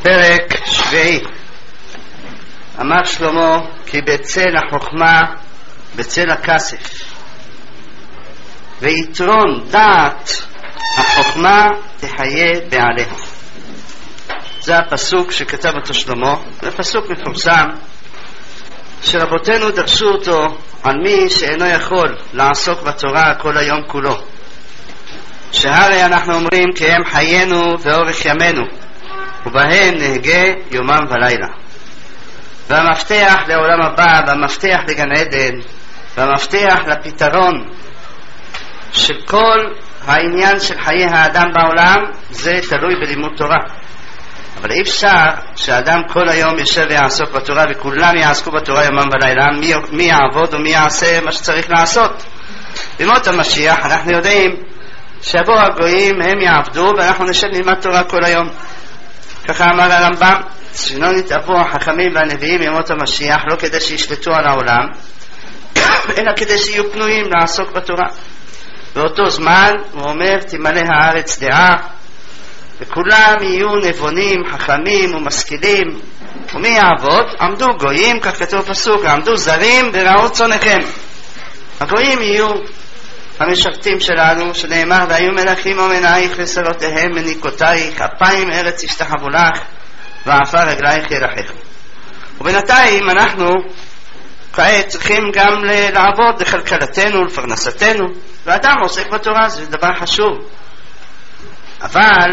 פרק שביעי. אמר שלמה כי בצל החוכמה בצל הכסף, ויתרון דעת החוכמה תחיה בעליה. זה הפסוק שכתב אותו שלמה. זה פסוק מפורסם שרבותינו דרשו אותו על מי שאינו יכול לעסוק בתורה כל היום כולו, שהרי אנחנו אומרים כי הם חיינו ואורך ימינו ובהם נהגה יומם ולילה. והמפתח לעולם הבא והמפתח לגן עדן והמפתח לפתרון של כל העניין של חיי האדם בעולם זה תלוי בלימוד תורה. אבל אי אפשר שהאדם כל היום יושב ויעסוק בתורה וכולם יעסקו בתורה יומם ולילה. מי יעבוד ומי יעשה מה שצריך לעשות? במות המשיח אנחנו יודעים שיבואו הגויים, הם יעבדו ואנחנו נשב נלמד תורה כל היום. ככה אמר הרמב"ם, שלא נתאבו החכמים והנביאים ימות המשיח לא כדי שישלטו על העולם אלא כדי שיהיו פנויים לעסוק בתורה. באותו זמן הוא אומר תמלא הארץ דעה וכולם יהיו נבונים, חכמים ומשכילים. ומי יעבוד? עמדו גויים, כך כתוב פסוק, עמדו זרים ורעו צונכם. הגויים יהיו המשרתים שלנו, שנאמר והיו מלכים ומנעייך לסלותיהם מניקותייך, אפיים ארץ ישתחוו לך ועפר רגלייך ירחך. ובינתיים אנחנו כעת צריכים גם לעבוד לכלכלתנו, לפרנסתנו, ואדם עוסק בתורה, זה דבר חשוב. אבל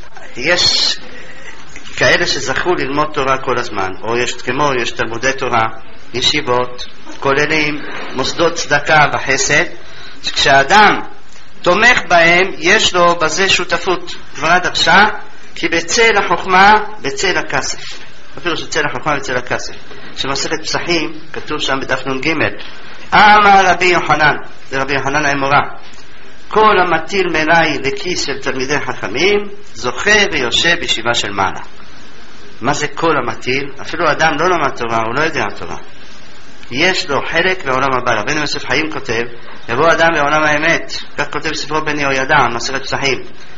יש כאלה שזכו ללמוד תורה כל הזמן, או יש תלמודי תורה, ישיבות, כוללים, מוסדות צדקה וחסד, כשאדם תומך בהם יש לו בזה שותפות. גמרא דרשה כי בצל החוכמה בצל הכסף, אפילו שצל החוכמה בצל הכסף. שמסכת פסחים כתוב שם בדף נ"ג, אמר רבי יוחנן, זה רבי יוחנן האמורא, כל המטיל מלאי לכיס של תלמידי חכמים זוכה ויושב בישיבה של מעלה. מה זה כל המטיל? אפילו אדם לא למד תורה, הוא לא יודע תורה, יש לו חלק בעולם הבא. רבנו יוסף חיים כותב יבוא אדם לעולם האמת, כך כותב ספרו בן יהוידע מסכת פסחים,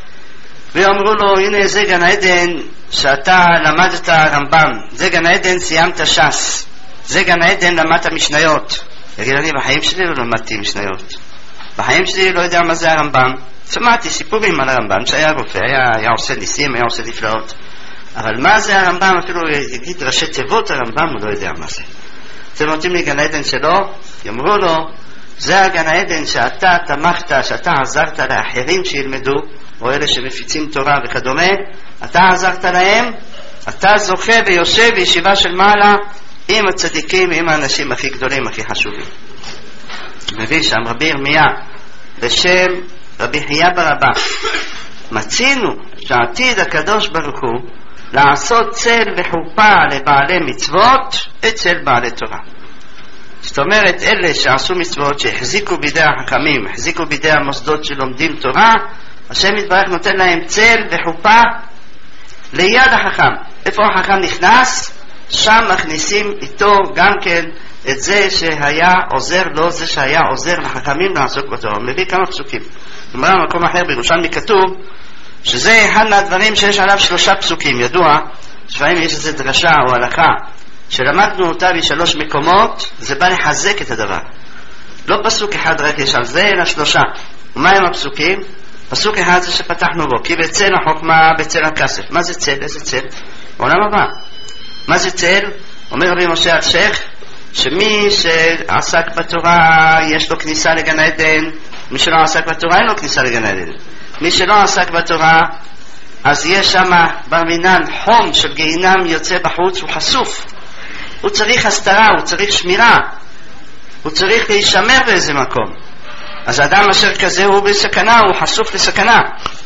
ואמרו לו הנה זה גן עדן שאתה למדת רמב"ם, זה גן עדן סיימת ש"ס, זה גן עדן למדת משניות. יגיד אני בחיים שלי לא למדתי משניות, בחיים שלי לא יודע מה זה הרמב"ם. שמעתי סיפורים על הרמב"ם שהיה רופא, היה עושה ניסים, היה עושה נפלאות, אבל מה זה הרמב"ם? אפילו יגיד ראשי תיבות הרמב"ם הוא לא יודע מה זה. אתם נותנים לי גן העדן שלו, יאמרו לו זה הגן העדן שאתה תמכת, שאתה עזרת לאחרים שילמדו, או אלה שמפיצים תורה וכדומה, אתה עזרת להם, אתה זוכה ויושב בישיבה של מעלה עם הצדיקים, עם האנשים הכי גדולים, הכי חשובים. מביא שם רבי ירמיה בשם רבי חייא ברבא, מצינו שעתיד הקדוש ברוך הוא לעשות צל וחופה לבעלי מצוות אצל בעלי תורה. זאת אומרת אלה שעשו מצוות, שהחזיקו בידי החכמים, החזיקו בידי המוסדות שלומדים תורה, השם יתברך נותן להם צל וחופה ליד החכם. איפה החכם נכנס? שם מכניסים איתו גם כן את זה שהיה עוזר לו, זה שהיה עוזר לחכמים לעסוק בתורה. מביא כמה פסוקים. זאת אומרת במקום אחר בירושלמי כתוב שזה אחד מהדברים שיש עליו 3 פסוקים. ידוע שפעמים יש איזו דרשה או הלכה שלמדנו אותה ב3 מקומות, זה בא לחזק את הדבר. לא פסוק אחד רק יש על זה, אלא 3. ומה הם הפסוקים? פסוק אחד זה שפתחנו בו, כי בצל החוכמה בצל הכסף. מה זה צל? איזה צל? עולם הבא. מה זה צל? אומר רבי משה אלשיך שמי שעסק בתורה יש לו כניסה לגן עדן, מי שלא עסק בתורה אין לו כניסה לגן עדן. מי שלא עסק בתורה אז יש שם ברמינן חום של גיהינם יוצא בחוץ, הוא חשוף, הוא צריך הסתרה, הוא צריך שמירה, הוא צריך להישמר באיזה מקום. אז אדם אשר כזה הוא בסכנה, הוא חשוף לסכנה.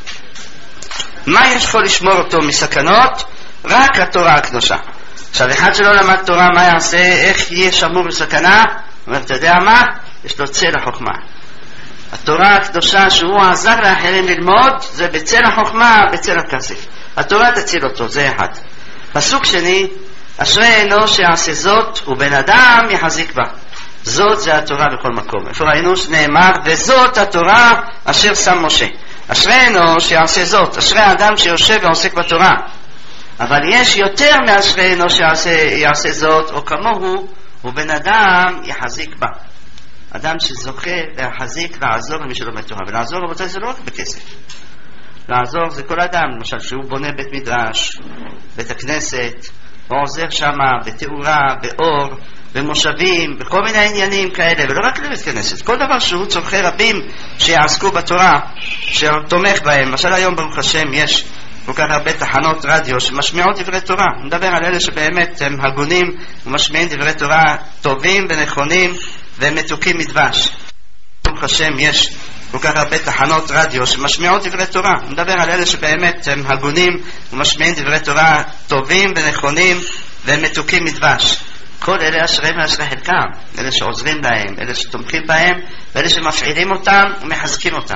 מה יכול לשמור אותו מסכנות? רק התורה הקדושה. עכשיו אחד שלא למד תורה מה יעשה? איך יהיה שמור בסכנה? אומר אתה יודע מה? יש לו צל החוכמה. התורה הקדושה שהוא עזר לאחרים ללמוד זה בצל החוכמה בצל הכסף. התורה תציל אותו, זה אחד. פסוק שני, אשרי אנוש שיעשה זאת ובן אדם יחזיק בה. זאת זה התורה בכל מקום. איפה ראינו שנאמר וזאת התורה אשר שם משה. אשרי אנוש שיעשה זאת, אשרי האדם שיושב ועוסק בתורה. אבל יש יותר מאשרינו שיעשה זאת, או כמוהו, הוא בן אדם יחזיק בה. אדם שזוכה להחזיק, לעזור למי שלומד תורה. ולעזור, רבותיי, זה לא רק בכסף. לעזור זה כל אדם, למשל שהוא בונה בית מדרש, בית הכנסת, ועוזר שמה בתאורה, באור, במושבים, בכל מיני עניינים כאלה, ולא רק לבית כנסת, כל דבר שהוא צורכי רבים שיעסקו בתורה, שתומך בהם. למשל היום ברוך השם יש כל כך הרבה תחנות רדיו שמשמיעות דברי תורה. נדבר על אלה שבאמת הם הגונים ומשמיעים דברי תורה טובים ונכונים והם מתוקים מדבש. ברוך השם יש כל כך הרבה תחנות רדיו שמשמיעות דברי תורה. נדבר על אלה שבאמת הם הגונים ומשמיעים דברי תורה טובים ונכונים והם מתוקים מדבש. כל אלה אשריהם ואשרי חלקם, אלה שעוזרים להם, אלה שתומכים בהם, ואלה שמפעילים אותם ומחזקים אותם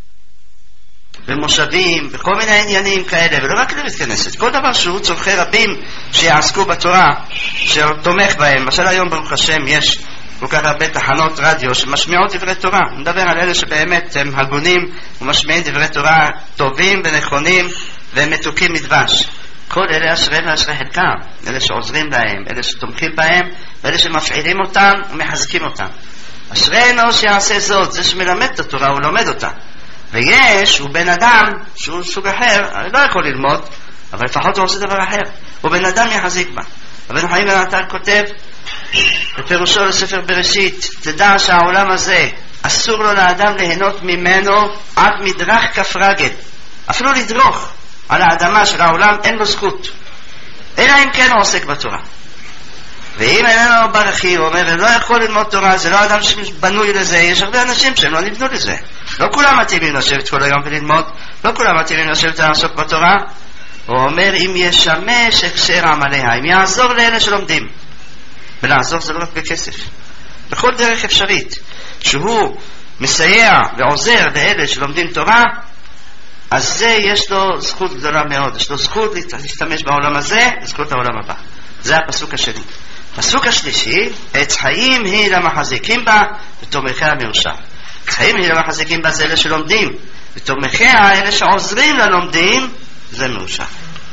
במושבים, בכל מיני עניינים כאלה, ולא רק לבית כנסת, כל דבר שהוא צורכי רבים שיעסקו בתורה, שתומך בהם. למשל היום ברוך השם יש כל כך הרבה תחנות רדיו שמשמיעות דברי תורה. נדבר על אלה שבאמת הם הגונים ומשמיעים דברי תורה טובים ונכונים והם מתוקים מדבש. כל אלה אשריהם ואשרי חלקם, אלה שעוזרים להם, אלה שתומכים בהם, ואלה שמפעילים אותם ומחזקים אותם. אשרינו שיעשה זאת, זה שמלמד את התורה הוא לומד אותה. ויש, הוא בן אדם שהוא סוג אחר, לא יכול ללמוד, אבל לפחות הוא עושה דבר אחר, הוא בן אדם יחזיק בה. רבנו חיים בן עטר כותב בפירושו לספר בראשית, תדע שהעולם הזה אסור לו לאדם ליהנות ממנו עד מדרך כף רגל, אפילו לדרוך על האדמה של העולם אין לו זכות, אלא אם כן הוא עוסק בתורה. ואם איננו ברכי, הוא אומר, לא יכול ללמוד תורה, זה לא אדם שבנוי לזה. יש הרבה אנשים שהם לא נבנו לזה. לא כולם מתאימים לשבת כל היום וללמוד, לא כולם מתאימים לשבת לעסוק בתורה. הוא אומר, אם ישמש הקשר עמליה, אם יעזור לאלה שלומדים. ולעזור זה לא רק בכסף, בכל דרך אפשרית. שהוא מסייע ועוזר לאלה שלומדים תורה, אז זה יש לו זכות גדולה מאוד. יש לו זכות להשתמש בעולם הזה, זכות העולם הבא. זה הפסוק השני. הפסוק השלישי, עץ חיים היא למחזיקים בה ותומכיה מאושר. חיים היא למחזיקים בה זה אלה שלומדים, ותומכיה אלה שעוזרים ללומדים, זה מאושר.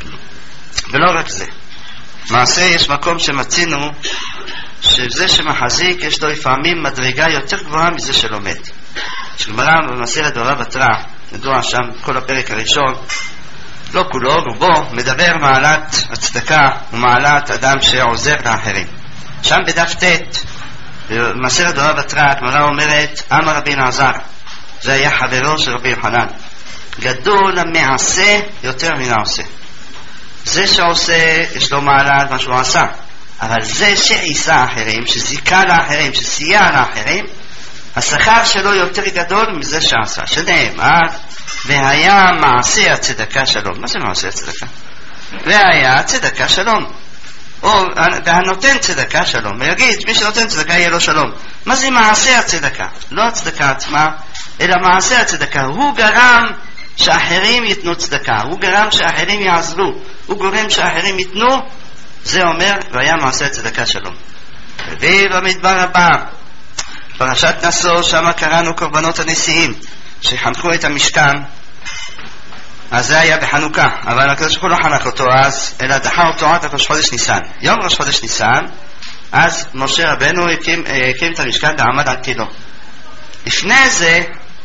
ולא רק זה, מעשה יש מקום שמצינו שזה שמחזיק יש לו לפעמים מדרגה יותר גבוהה מזה שלומד. שגמרא במסכת בבא בתרא, ידוע שם כל הפרק הראשון, לא כולו, רובו, מדבר מעלת הצדקה ומעלת אדם שעוזר לאחרים. שם בדף ט' במסכת בבא בתרא הגמרא אומרת, אמר רבי אלעזר, זה היה חברו של רבי יוחנן, גדול המעשה יותר מן העושה. זה שעושה יש לו מעלת מה שהוא עשה, אבל זה שעיסה אחרים, שזיקה לאחרים, שסייע לאחרים, השכר שלו יותר גדול מזה שעשה, שנאמר והיה מעשה הצדקה שלום. מה זה מעשה הצדקה? והיה צדקה שלום, או והנותן צדקה שלום, ויגיד מי שנותן צדקה יהיה לו שלום. מה זה מעשה הצדקה? לא הצדקה עצמה, אלא מעשה הצדקה. הוא גרם שאחרים ייתנו צדקה, הוא גרם שאחרים יעזרו, הוא גורם שאחרים ייתנו. זה אומר והיה מעשה הצדקה שלום. ובמדבר הבא פרשת נשוא, שם קראנו קורבנות הנשיאים שחנכו את המשכן. אז זה היה בחנוכה, אבל הקדוש ברוך הוא לא חנך אותו אז, אלא דחה אותו עד ראש חודש ניסן. יום ראש חודש ניסן, אז משה רבנו הקים את המשכן ועמד על תילו. לפני זה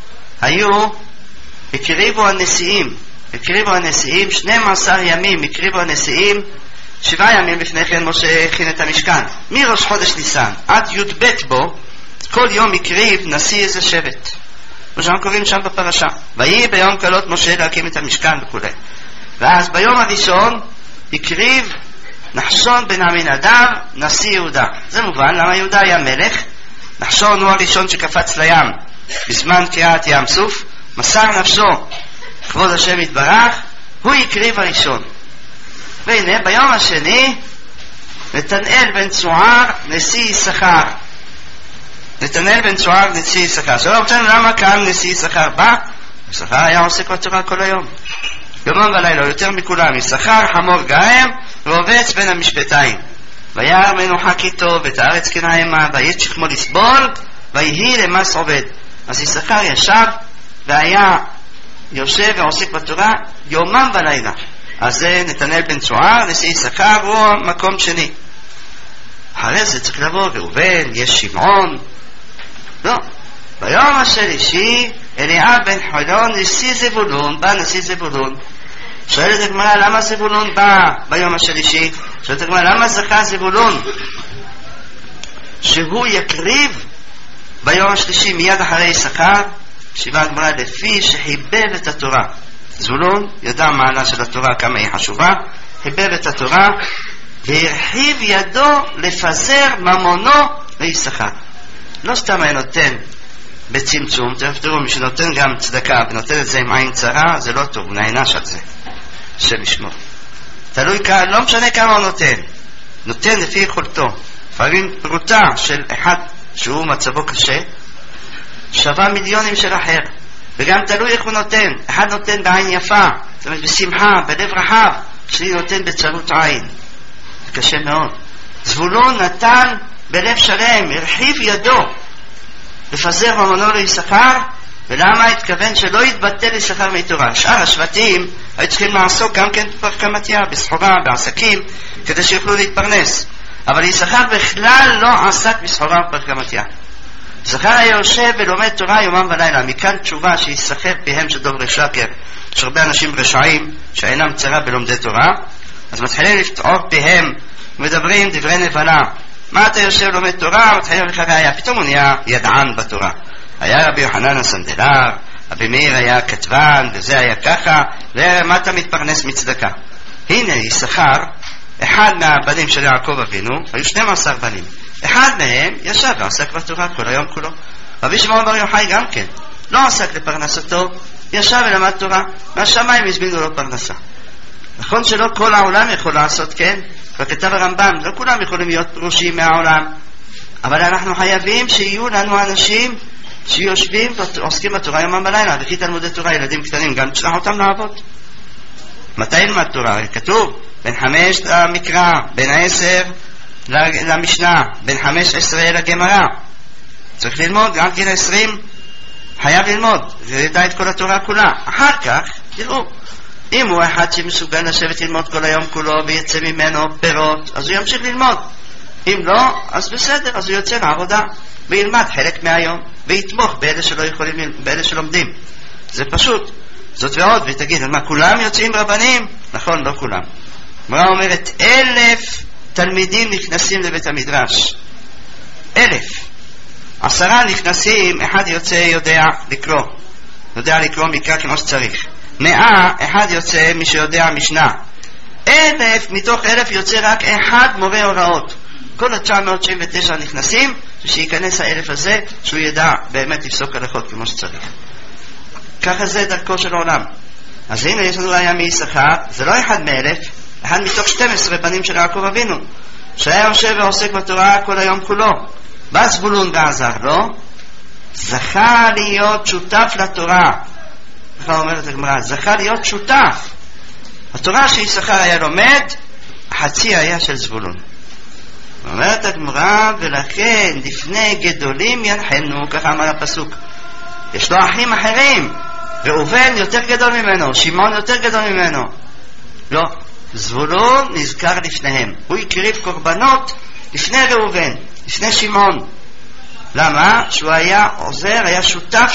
הקריבו הנשיאים 12 ימים, הקריבו הנשיאים 7 ימים לפני כן משה הכין את המשכן. מראש חודש ניסן עד י"ב בו, כל יום הקריב נשיא איזה שבט. כמו שאנחנו קוראים שם בפרשה, ויהי ביום קלות משה להקים את המשכן וכו'. ואז ביום הראשון הקריב נחשון בן עמינדב נשיא יהודה. זה מובן למה יהודה היה מלך. נחשון הוא הראשון שקפץ לים בזמן קריעת ים סוף, מסר נפשו כבוד השם יתברך, הוא הקריב הראשון. והנה ביום השני נתנאל בן צוער נשיא יששכר. נתנאל בן צוער נשיא יששכר. שאלה אותנו למה כאן נשיא יששכר בא? יששכר היה עוסק בתורה כל היום, יומם ולילה, יותר מכולם. יששכר חמור גאם ועובץ בין המשפטיים. וירא מנוחק איתו ואת הארץ כנעמה, ויית שכמו לסבול, ויהי למס עובד. אז יששכר ישב והיה יושב ועוסק בתורה יומם ולילה. אז זה נתנאל בן צוער, נשיא יששכר הוא מקום שני. אחרי זה צריך לבוא ראובן, יש שמעון. לא. ביום השלישי אליאב בן חולון נשיא זבולון, בא נשיא זבולון. שואלת הגמרא למה זבולון בא ביום השלישי? שואלת הגמרא למה זכה זבולון שהוא יקריב ביום השלישי מיד אחרי יששכר? שיבה הגמרא לפי שחיבב את התורה. זבולון ידע מעלה של התורה כמה היא חשובה, חיבב את התורה והרחיב ידו לפזר ממונו ליששכר. לא סתם היה נותן בצמצום, תראו, מי שנותן גם צדקה ונותן את זה עם עין צרה, זה לא טוב, הוא נענש על זה, שמשמור. תלוי, לא משנה כמה הוא נותן לפי יכולתו. לפעמים פרוטה של אחד שהוא מצבו קשה שווה מיליונים של אחר, וגם תלוי איך הוא נותן. אחד נותן בעין יפה, זאת אומרת בשמחה, בלב רחב, שלי נותן בצרות עין, קשה מאוד. זבולון נתן בלב שלם, הרחיב ידו לפזר ממונו ליששכר. ולמה? התכוון שלא יתבטל יששכר מתורה. שאר השבטים היו צריכים לעסוק גם כן בפרקמתיה, בסחורה, בעסקים, כדי שיוכלו להתפרנס, אבל יששכר בכלל לא עסק בסחורה ובפרקמתיה. יששכר היה יושב ולומד תורה יומם ולילה. מכאן תשובה שיסחר פיהם של דוברי שקר. יש הרבה אנשים רשעים שאינם צרה בלומדי תורה, אז מתחילים לפתוח פיהם ומדברים דברי נבלה. מה אתה יושב לומד תורה? מתחילים לך ראיה, פתאום הוא נהיה ידען בתורה. היה רבי יוחנן הסנדלר, רבי מאיר היה כתבן, וזה היה ככה, ומה אתה מתפרנס מצדקה? הנה יששכר, אחד מהבנים של יעקב אבינו, היו 12 בנים, אחד מהם ישב ועסק בתורה כל היום כולו. רבי שמעון בר יוחאי גם כן לא עסק לפרנסתו, ישב ולמד תורה, מהשמיים הזמינו לו פרנסה. נכון שלא כל העולם יכול לעשות כן, וכתב הרמב"ם, לא כולם יכולים להיות פרושים מהעולם, אבל אנחנו חייבים שיהיו לנו אנשים שיושבים ועוסקים בתורה יומם בלילה, וכי תלמודי תורה, ילדים קטנים, גם תשלח אותם לעבוד. מתי ילמד תורה? כתוב בין 5 למקרא, בין 10 למשנה, בין 15 לגמרא. צריך ללמוד, גם גיל 20 חייב ללמוד, וידע את כל התורה כולה. אחר כך, תראו, אם הוא אחד שמסוגל לשבת ללמוד כל היום כולו ויצא ממנו פירות, אז הוא ימשיך ללמוד. אם לא, אז בסדר, אז הוא יוצא לעבודה וילמד חלק מהיום ויתמוך באלה שלא יכולים, באלה שלומדים. זה פשוט. זאת ועוד, ותגיד, מה, כולם יוצאים רבנים? נכון, לא כולם. הגמרא אומרת 1,000 תלמידים נכנסים לבית המדרש. 1,000. 10 נכנסים, אחד יוצא יודע לקרוא מקרא כמו שצריך. 100, אחד יוצא מי שיודע משנה. 1,000 מתוך 1,000 יוצא רק אחד מורה הוראות. כל 999 נכנסים, ושיכנס 1,000 הזה, שהוא ידע באמת לפסוק הלכות כמו שצריך. ככה זה דרכו של העולם. אז הנה יש לנו ראיה מיששכר, זה לא אחד מ1,000, אחד מתוך 12 בנים של יעקב אבינו, שהיה יושב ועוסק בתורה כל היום כולו. בא זבולון ועזר לו, זכה להיות שותף לתורה. ככה אומרת הגמרא, זכה להיות שותף. התורה שיששכר היה לומד, החצי היה של זבולון. אומרת הגמרא, ולכן לפני גדולים ינחנו, ככה אמר הפסוק. יש לו אחים אחרים, ראובן יותר גדול ממנו, שמעון יותר גדול ממנו. לא, זבולון נזכר לפניהם. הוא הקריב קורבנות לפני ראובן, לפני שמעון. למה? שהוא היה עוזר, היה שותף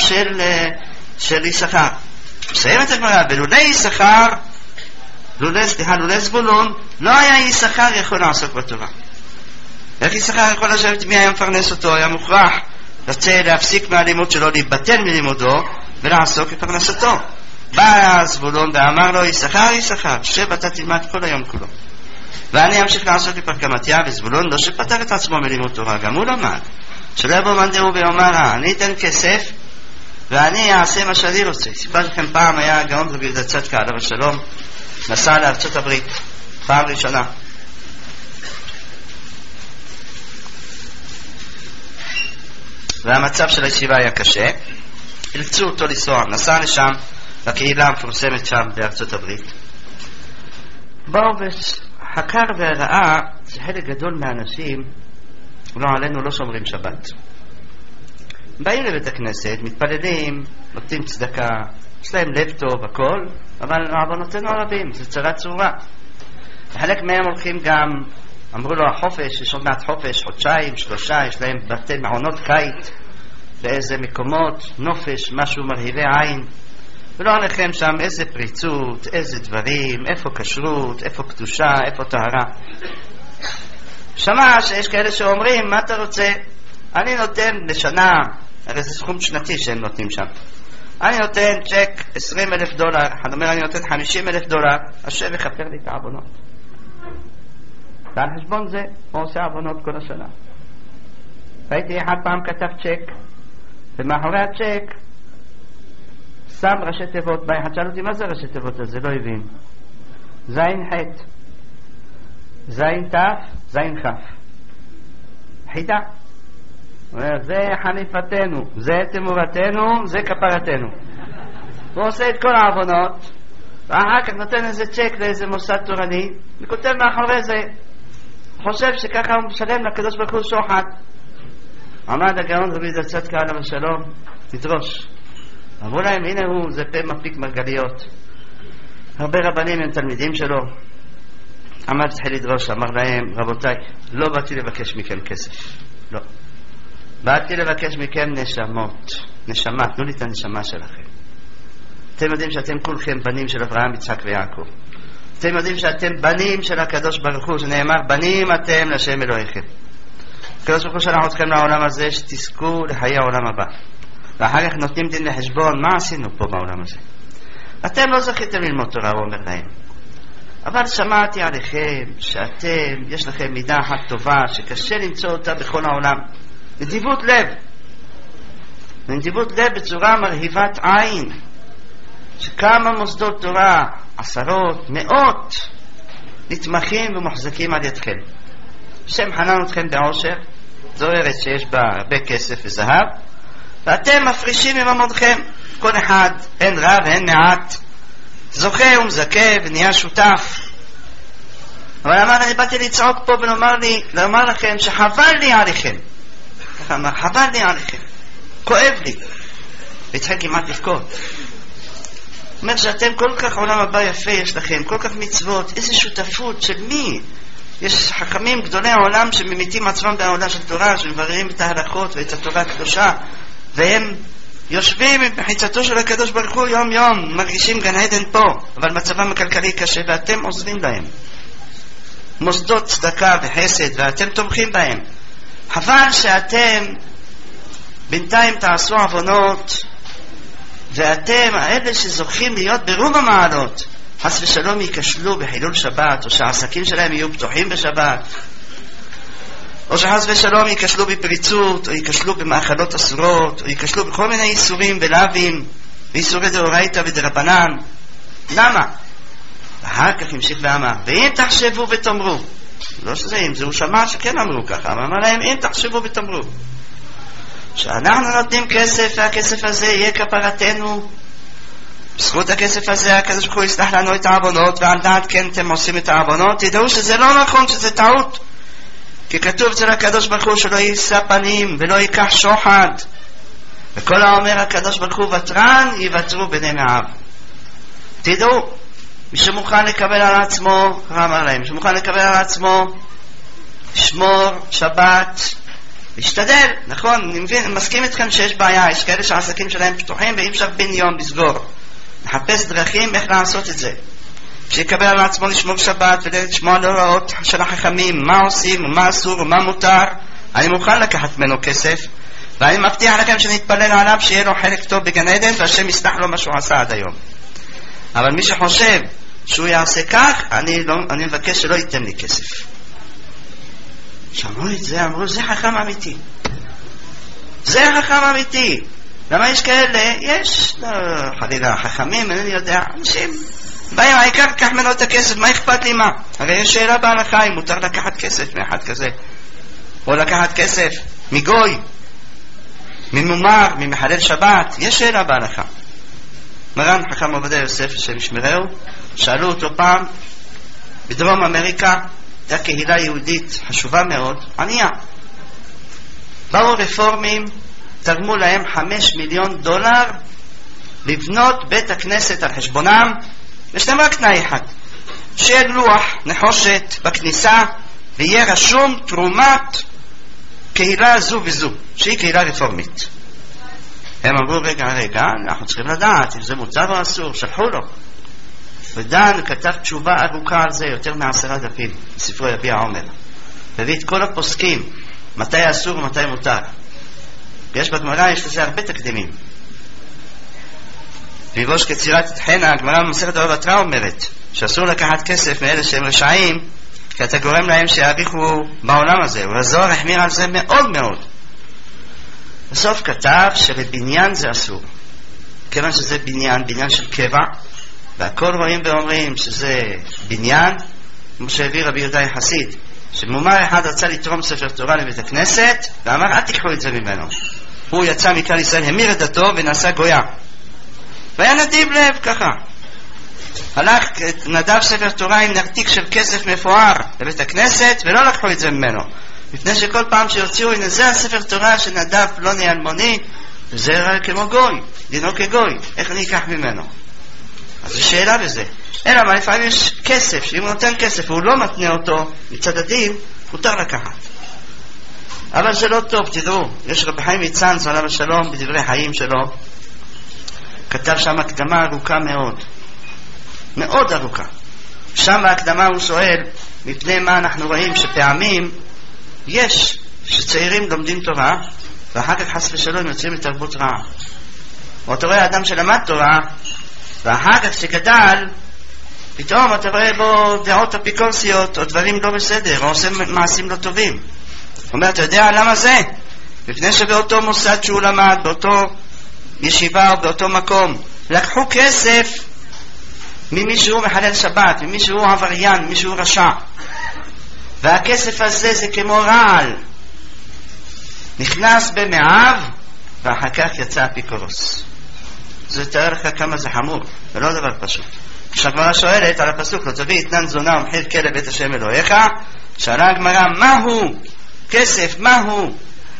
של יששכר. מסיים את הגמרא, ולולא יששכר, לולא זבולון, לא היה יששכר יכול לעסוק בתורה. איך יששכר יכול לשבת? מי היה מפרנס אותו? היה מוכרח להפסיק מהלימוד שלו, להתבטל מלימודו ולעסוק בפרנסתו. בא זבולון ואמר לו, יששכר, שב אתה תלמד כל היום כולו, ואני אמשיך לעסוק בפרקמתיה. וזבולון לא שפטר את עצמו מלימוד תורה, גם הוא למד. שלא יבוא מאן דהוא ויאמר, אני אתן כסף ואני אעשה מה שאני רוצה. סיפר לכם, פעם היה גאון רבי יהודה צדקה עליו השלום, נסע לארצות הברית פעם ראשונה, והמצב של הישיבה היה קשה, אילצו אותו לנסוע, נסע לשם, לקהילה המפורסמת שם בארצות הברית. באו וחקר וראה שחלק גדול מהאנשים, לא עלינו, לא שומרים שבת. באים לבית הכנסת, מתפללים, נותנים צדקה, יש להם לב טוב הכל, אבל העוונותינו הרבים, זה צרה צרורה. וחלק מהם הולכים גם, אמרו לו החופש, יש עוד מעט חופש, חודשיים, 3, יש להם בתי מעונות קיץ באיזה מקומות, נופש, משהו מרהיבי עין, ולא עליכם שם איזה פריצות, איזה דברים, איפה כשרות, איפה קדושה, איפה טהרה. שמע שיש כאלה שאומרים, מה אתה רוצה? אני נותן לשנה, הרי זה סכום שנתי שהם נותנים שם, אני נותן צ'ק $20,000, אחד אומר אני נותן $50,000, השם יכפר לי את העוונות. ועל חשבון זה הוא עושה עוונות כל השנה. ראיתי אחד פעם כתב צ'ק, ומאחורי הצ'ק שם ראשי תיבות, אחד שאל אותי מה זה ראשי תיבות הזה, לא הבין. זין ח', זין ת', זין ח', חידה. זה חניפתנו, זה תמורתנו, זה כפרתנו. הוא עושה את כל העוונות, ואחר כך נותן איזה צ'ק לאיזה מוסד תורני, וכותב מאחורי זה, חושב שככה הוא משלם לקדוש ברוך הוא שוחד. עמד הגאון רבי יהודה צדקה עליו השלום, לדרוש. אמרו להם, הנה הוא, זה פה מפיק מרגליות. הרבה רבנים הם תלמידים שלו. עמד התחיל לדרוש, אמר להם, רבותיי, לא באתי לבקש מכם כסף. לא. באתי לבקש מכם נשמות. נשמה, תנו לי את הנשמה שלכם. אתם יודעים שאתם כולכם בנים של אברהם, יצחק ויעקב. אתם יודעים שאתם בנים של הקדוש ברוך הוא, שנאמר, בנים אתם לשם אלוהיכם. הקדוש ברוך הוא שלח אתכם לעולם הזה, שתזכו לחיי העולם הבא. ואחר כך נותנים דין לחשבון, מה עשינו פה בעולם הזה? אתם לא זכיתם ללמוד תורה, הוא אומר להם. אבל שמעתי עליכם שאתם, יש לכם מידה אחת טובה, שקשה למצוא אותה בכל העולם. נדיבות לב. נדיבות לב בצורה מרהיבת עין. שכמה מוסדות תורה, 10, 100, נתמכים ומוחזקים על ידכם. השם חנן אתכם בעושר, זו ארץ שיש בה הרבה כסף וזהב, ואתם מפרישים מממונכם, כל אחד, אין רב ואין מעט, זוכה ומזכה ונהיה שותף. אבל אמר, אני באתי לצעוק פה ולומר לכם שחבל לי עליכם. אמר, חבל לי עליכם, כואב לי. והתחיל כמעט לבכות. אומר שאתם כל כך עולם הבא יפה יש לכם, כל כך מצוות, איזה שותפות של מי? יש חכמים גדולי העולם שממיתים עצמם בעולם של תורה, שמבררים את ההלכות ואת התורה הקדושה, והם יושבים בחיצתו של הקדוש ברוך הוא יום יום, מרגישים גן עדן פה, אבל מצבם הכלכלי קשה, ואתם עוזרים להם. מוסדות צדקה וחסד, ואתם תומכים בהם. חבל שאתם בינתיים תעשו עוונות, ואתם, האלה שזוכים להיות ברוב המעלות, חס ושלום ייכשלו בחילול שבת, או שהעסקים שלהם יהיו פתוחים בשבת, או שחס ושלום ייכשלו בפריצות, או ייכשלו במאכלות אסורות, או ייכשלו בכל מיני איסורים ולאווים, ואיסורי דאורייתא ודרבנן. למה? ואחר כך המשיך ואמר, ואם תחשבו ותאמרו, לא שזה אם, זה הוא שמע שכן אמרו ככה, אבל אמר להם, אם תחשבו ותאמרו, שאנחנו נותנים כסף, והכסף הזה יהיה כפרתנו, בזכות הכסף הזה הקדוש ברוך הוא יסלח לנו את העוונות, ועל דעת כן אתם עושים את העוונות, תדעו שזה לא נכון, שזה טעות, כי כתוב אצל הקדוש ברוך הוא שלא יישא פנים ולא ייקח שוחד, וכל האומר הקדוש ברוך הוא ותרן יוותרו בני מעב. תדעו, מי שמוכן לקבל על עצמו, אמר להם, מי שמוכן לקבל על עצמו לשמור שבת, להשתדל, נכון, אני מבין, מסכים איתכם שיש בעיה, יש כאלה שהעסקים שלהם פתוחים ואי אפשר בן יום לסגור. נחפש דרכים איך לעשות את זה, שיקבל על עצמו לשמור שבת ולשמוע על הוראות של החכמים, מה עושים ומה אסור ומה מותר. אני מוכן לקחת ממנו כסף, ואני מבטיח לכם שנתפלל עליו שיהיה לו חלק טוב בגן עדן, והשם יסלח לו מה שהוא עשה עד היום. אבל מי שחושב שהוא יעשה כך, אני מבקש שלא ייתן לי כסף. שמעו את זה, אמרו, זה חכם אמיתי, זה חכם אמיתי. למה יש כאלה? יש חלילה חכמים, אני יודע, אנשים באים, העיקר קח ממנו את הכסף, מה אכפת לי מה? הרי יש שאלה בהלכה אם מותר לקחת כסף מאחד כזה, או לקחת כסף מגוי, ממומר, ממחלל שבת, יש שאלה בהלכה. מרן חכם עובדיה יוסף שמשמרהו, שאלו אותו פעם, בדרום אמריקה הייתה קהילה יהודית חשובה מאוד, ענייה. באו רפורמים, תרמו להם $5 מיליון לבנות בית הכנסת על חשבונם, יש להם רק תנאי אחד, שיהיה לוח נחושת בכניסה ויהיה רשום תרומת קהילה זו וזו, שהיא קהילה רפורמית. הם אמרו רגע, אנחנו צריכים לדעת אם זה מותר או אסור, שלחו לו. ודן כתב תשובה ארוכה על זה, יותר מ10 דפים, בספרו יביע עומר. והביא את כל הפוסקים, מתי אסור ומתי מותר. ויש בגמרא, יש לזה הרבה תקדימים. בראש קצירת חנה, הגמרא במסכת בבא בתרא אומרת, שאסור לקחת כסף מאלה שהם רשעים, כי אתה גורם להם שיאריכו בעולם הזה, והזוהר החמיר על זה מאוד מאוד. בסוף כתב שבבניין זה אסור, כיוון שזה בניין של קבע, והכל רואים ואומרים שזה בניין, כמו שהביא רבי יהודה החסיד, שמומר אחד רצה לתרום ספר תורה לבית הכנסת, ואמר אל תיקחו את זה ממנו. הוא יצא מכלל ישראל, המיר את דתו ונעשה גויה, והיה נדיב לב ככה, הלך נדב ספר תורה עם נרתיק של כסף מפואר לבית הכנסת, ולא לקחו את זה ממנו, מפני שכל פעם שיוציאו, הנה זה הספר תורה שנדב פלוני אלמוני, וזה רק כמו גוי, דינו כגוי, איך אני אקח ממנו? אז זו שאלה בזה. אלא מה, לפעמים יש כסף, שאם הוא נותן כסף והוא לא מתנה אותו מצד הדין, מותר לקחת. אבל זה לא טוב, תדעו, יש רבי חיים מצאנז עליו השלום בדברי חיים שלו, כתב שם הקדמה ארוכה מאוד, מאוד ארוכה. שם בהקדמה הוא שואל, מפני מה אנחנו רואים שפעמים יש שצעירים לומדים תורה, ואחר כך חס ושלום יוצאים לתרבות רעה. או אתה רואה אדם שלמד תורה, ואחר כך שגדל, פתאום אתה רואה בו דעות אפיקורסיות, או דברים לא בסדר, או עושה מעשים לא טובים. הוא אומר, אתה יודע למה זה? לפני שבאותו מוסד שהוא למד, באותו ישיבה או באותו מקום, לקחו כסף ממישהו מחלל שבת, ממישהו עבריין, ממישהו רשע. והכסף הזה זה כמו רעל, נכנס במעיו, ואחר כך יצא אפיקורוס. זה תאר לך כמה זה חמור, זה לא דבר פשוט. כשהגמרא שואלת על הפסוק, לא תביא אתנן זונה ומחיר כלב בית השם אלוהיך, שאלה הגמרא, מהו כסף, מהו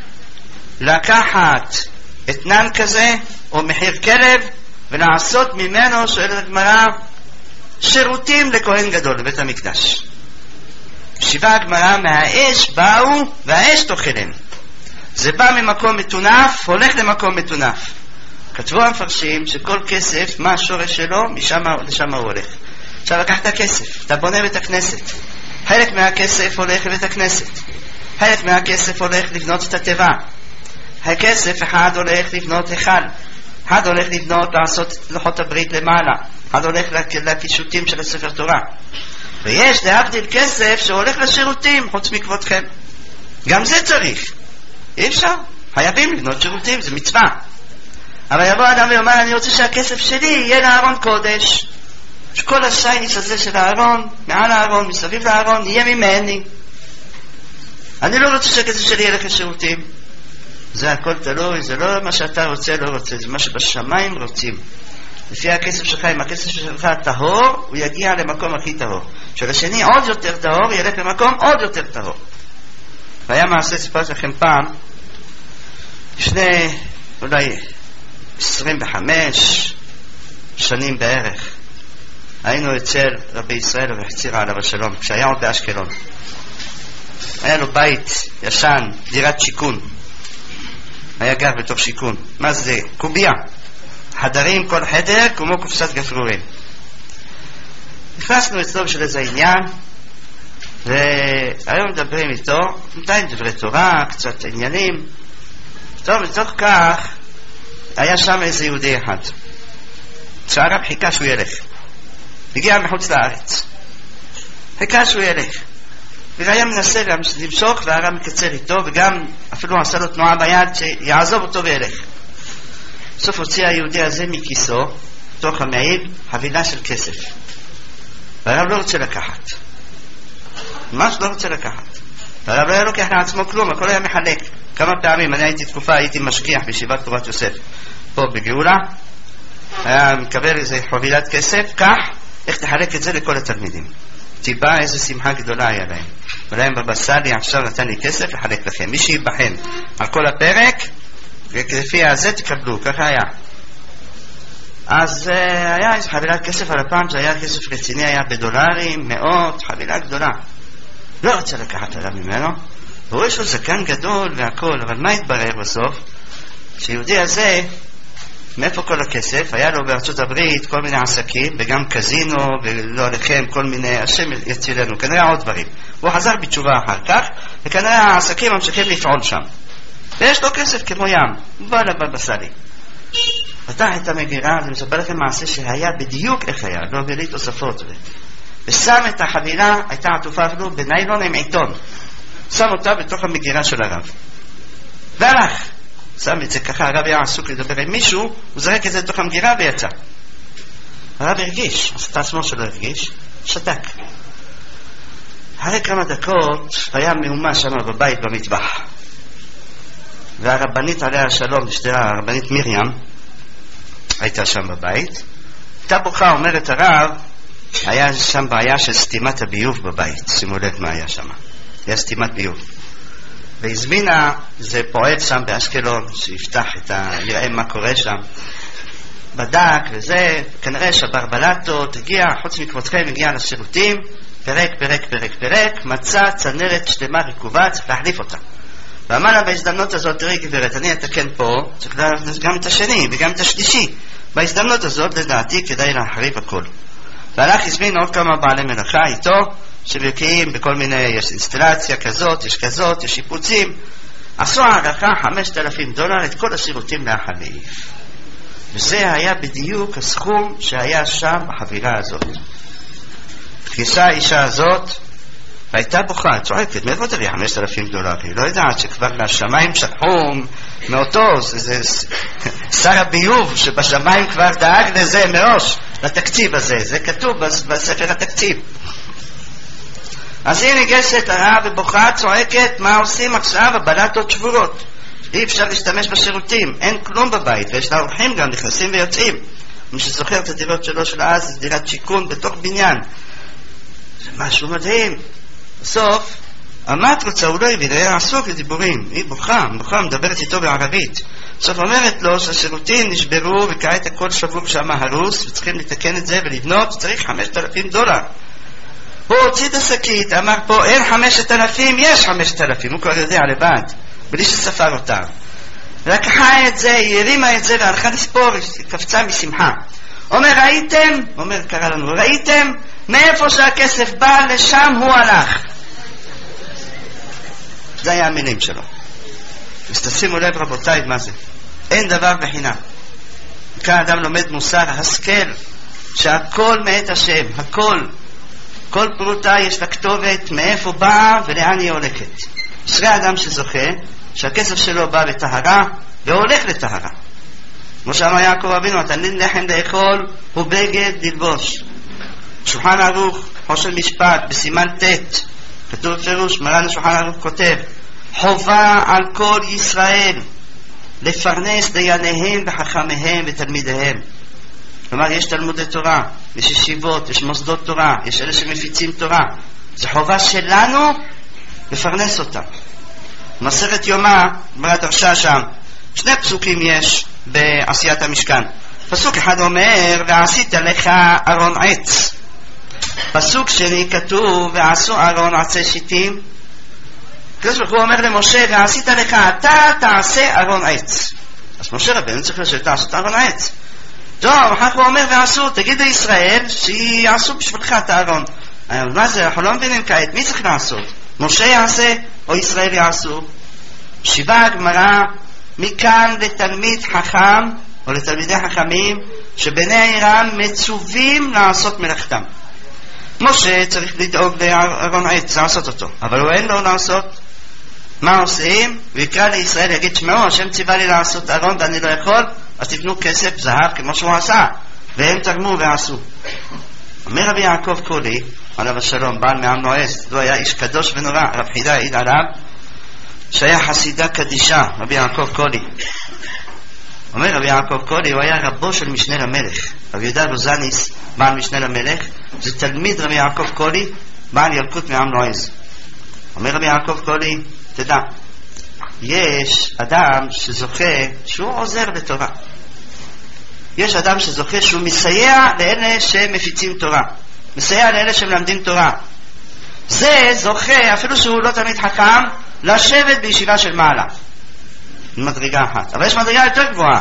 לקחת אתנן כזה או מחיר כלב ולעשות ממנו, שואלת הגמרא, שירותים לכהן גדול לבית המקדש. שיבה הגמרא, מהאש באו והאש תאכלם. זה בא ממקום מטונף, הולך למקום מטונף. כתבו המפרשים שכל כסף, מה השורש שלו, משם לשם הוא הולך. עכשיו לקחת כסף, אתה בונה בית הכנסת, חלק מהכסף הולך לבית הכנסת, חלק מהכסף הולך לבנות את הטבע, הכסף אחד הולך לבנות היכל, אחד הולך לבנות לעשות לוחות הברית למעלה, אחד הולך לקישוטים של הספר תורה, ויש להבדיל כסף שהולך לשירותים חוץ מכבודכם. גם זה צריך, אי אפשר, חייבים לבנות שירותים, זה מצווה. אבל יבוא אדם ואומר, אני רוצה שהכסף שלי יהיה לארון קודש, שכל השייניש הזה של הארון, מעל הארון, מסביב לארון, יהיה ממני. אני לא רוצה שהכסף שלי יהיה לשירותים. זה הכל תלוי, זה לא מה שאתה רוצה, לא רוצה, זה מה שבשמיים רוצים. לפי הכסף שלך, אם הכסף שלך טהור, הוא יגיע למקום הכי טהור. שלשני עוד יותר טהור, ילך למקום עוד יותר טהור. והיה מעשה, סיפרתי לכם פעם, לפני אולי 25 שנים בערך, היינו אצל רבי ישראל וחצירה עליו השלום, כשהיה עוד באשקלון. היה לו בית ישן, דירת שיקון, היה גר בתוך שיקון. מה זה? קוביה, חדרים, כל חדר כמו קופסת גפרורים. נכנסנו אצלו בשביל איזה עניין, והיום מדברים איתו, נתיים דברי תורה, קצת עניינים. טוב, בתוך כך היה שם איזה יהודי אחד שהרב חיכה שהוא ילך, הגיע מחוץ לארץ, חיכה שהוא ילך, והיה מנסה למשוך, והרב מקצר איתו, וגם אפילו עשה לו תנועה ביד שיעזוב אותו וילך. בסוף הוציא היהודי הזה מכיסו, תוך המעיל, חבילה של כסף, והרב לא רוצה לקחת, ממש לא רוצה לקחת. והרב לא היה לוקח לעצמו כלום, הכל היה מחלק. כמה פעמים, אני הייתי תקופה, הייתי משגיח בישיבת תורת יוסף פה בגאולה, היה מקבל איזה חבילת כסף, כך, איך תחלק את זה לכל התלמידים. תיבא איזה שמחה גדולה היה להם. ולהם בבא סאלי עכשיו נתן לי כסף לחלק לכם, מי שיבחן על כל הפרק, ולפי הזה תקבלו, ככה היה. אז היה איזו חבילת כסף על הפעם, זה היה כסף רציני, היה בדולרים, מאות, חבילה גדולה. לא רוצה לקחת עליו ממנו, והוא יש לו זקן גדול והכל, אבל מה התברר בסוף? שיהודי הזה, מאיפה כל הכסף? היה לו בארצות הברית כל מיני עסקים, וגם קזינו, ולא עליכם, כל מיני, השם יצילנו, כנראה עוד דברים. הוא חזר בתשובה אחר כך, וכנראה העסקים ממשיכים לפעול שם. ויש לו כסף כמו ים, בא לבבא סאלי. פתח את המגירה, זה מספר לכם מעשה שהיה בדיוק איך היה, לא בלי תוספות. ושם את החבילה, הייתה עטופה אפילו בניילון עם עיתון. שם אותה בתוך המגירה של הרב. והלך. שם את זה ככה, הרב היה עסוק לדבר עם מישהו, הוא זרק את זה לתוך המגירה ויצא. הרב הרגיש, עשת עצמו שלא הרגיש, שתק. אחרי כמה דקות היה מהומה שם בבית במטבח. והרבנית עליה השלום, הרבנית מרים, הייתה שם בבית. הייתה בוכה, אומרת הרב, היה שם בעיה של סתימת הביוב בבית. שימו לב מה היה שם. היה סתימת ביוב. והזמינה, זה פועל שם באשקלון, שיפתח יראה מה קורה שם. בדק וזה, כנראה שבר בלטות, הגיע, חוץ מכבודכם, הגיע לשירותים, פרק, מצא צנרת שלמה רקובה, צריך להחליף אותה. ואמר לה בהזדמנות הזאת, תראי גברת, אני אתקן פה, צריך להחליף גם את השני וגם את השלישי. בהזדמנות הזאת, לדעתי, כדאי להחריב הכל. והלך הזמין עוד כמה בעלי מלאכה איתו, שבקיאים בכל מיני, יש אינסטלציה כזאת, יש כזאת, יש שיפוצים. עשו הערכה $5,000 את כל השירותים להחליף. וזה היה בדיוק הסכום שהיה שם בחבילה הזאת. תכנסה האישה הזאת, והייתה בוכה, צועקת, מאיפה תביא $5,000? היא לא יודעת שכבר מהשמיים שכחו מאותו, זה שר הביוב שבשמיים כבר דאג לזה מראש, לתקציב הזה, זה כתוב בספר התקציב. אז היא ניגשת הרב ובוכה, צועקת, מה עושים עכשיו? הבלטות שבורות, אי אפשר להשתמש בשירותים, אין כלום בבית, ויש לה אורחים גם, נכנסים ויוצאים. מי שזוכר את הדירות שלו של אז, זה דירת שיקון בתוך בניין, זה משהו מדהים. בסוף, מה את רוצה? הוא לא הבין, היה עסוק לדיבורים. היא בוכה, מדברת איתו בערבית. בסוף אומרת לו שהשירותים נשברו וכעת הכל שבור שם הרוס, וצריכים לתקן את זה ולבנות, צריך $5,000. הוא הוציא את השקית, אמר פה אין 5,000, יש 5,000, הוא כבר יודע לבד, בלי שספר אותה. לקחה את זה, היא הרימה את זה והלכה לספור, היא קפצה משמחה. ראיתם? קרא לנו, ראיתם? מאיפה שהכסף בא, לשם הוא הלך. זה היה המילים שלו. אז תשימו לב רבותיי, מה זה? אין דבר בחינם. כאן אדם לומד מוסר השכל, שהכל מאת השם, הכל. כל פרוטה יש לה כתובת מאיפה באה ולאן היא הולכת. אשרי אדם שזוכה שהכסף שלו בא לטהרה והולך לטהרה. כמו שאמר יעקב אבינו, תן לי לחם לאכול ובגד ללבוש. שולחן ערוך, חושן משפט, בסימן ט' כתוב בפירוש, מרן השולחן ערוך כותב, חובה על כל ישראל לפרנס דייניהם וחכמיהם ותלמידיהם. כלומר, יש תלמודי תורה, יש ישיבות, יש מוסדות תורה, יש אלה שמפיצים תורה. זו חובה שלנו לפרנס אותם. מסכת יומא, ברת דרשה שם, 2 פסוקים יש בעשיית המשכן. פסוק אחד אומר, ועשית לך ארון עץ. פסוק שני כתוב, ועשו ארון עצי שיטים. הקדוש ברוך הוא אומר למשה, ועשית לך, אתה תעשה ארון עץ. אז משה רבנו צריך לעשות ארון עץ. טוב, אחר הוא אומר ועשו, תגיד לישראל שיעשו בשבילך את הארון. מה זה? אנחנו לא מבינים כעת, מי צריך לעשות? משה יעשה או ישראל יעשו? שיבה הגמרא, מכאן לתלמיד חכם או לתלמידי חכמים שבני העירם מצווים לעשות מלאכתם. משה צריך לדאוג לארון עץ, לעשות אותו, אבל הוא אין לו לעשות. מה עושים? ויקרא לישראל, יגיד, שמעו, השם ציווה לי לעשות ארון ואני לא יכול, אז תתנו כסף, זהב, כמו שהוא עשה. והם תרמו ועשו. אומר רבי יעקב קולי, עליו השלום, בעל מעם נועז, הוא היה איש קדוש ונורא, רב חידה העיד עליו, שהיה חסידה קדישה, רבי יעקב קולי. אומר רבי יעקב קולי, הוא היה רבו של משנה למלך. רבי יהודה רוזניס, בעל משנה למלך, זה תלמיד רבי יעקב קולי, בעל ילקוט מעם נועז. אומר רבי יעקב קולי, תדע, יש אדם שזוכה שהוא עוזר בתורה. יש אדם שזוכה שהוא מסייע לאלה שמפיצים תורה, מסייע לאלה שמלמדים תורה. זה זוכה, אפילו שהוא לא תמיד חכם, לשבת בישיבה של מעלה. מדרגה אחת. אבל יש מדרגה יותר גבוהה,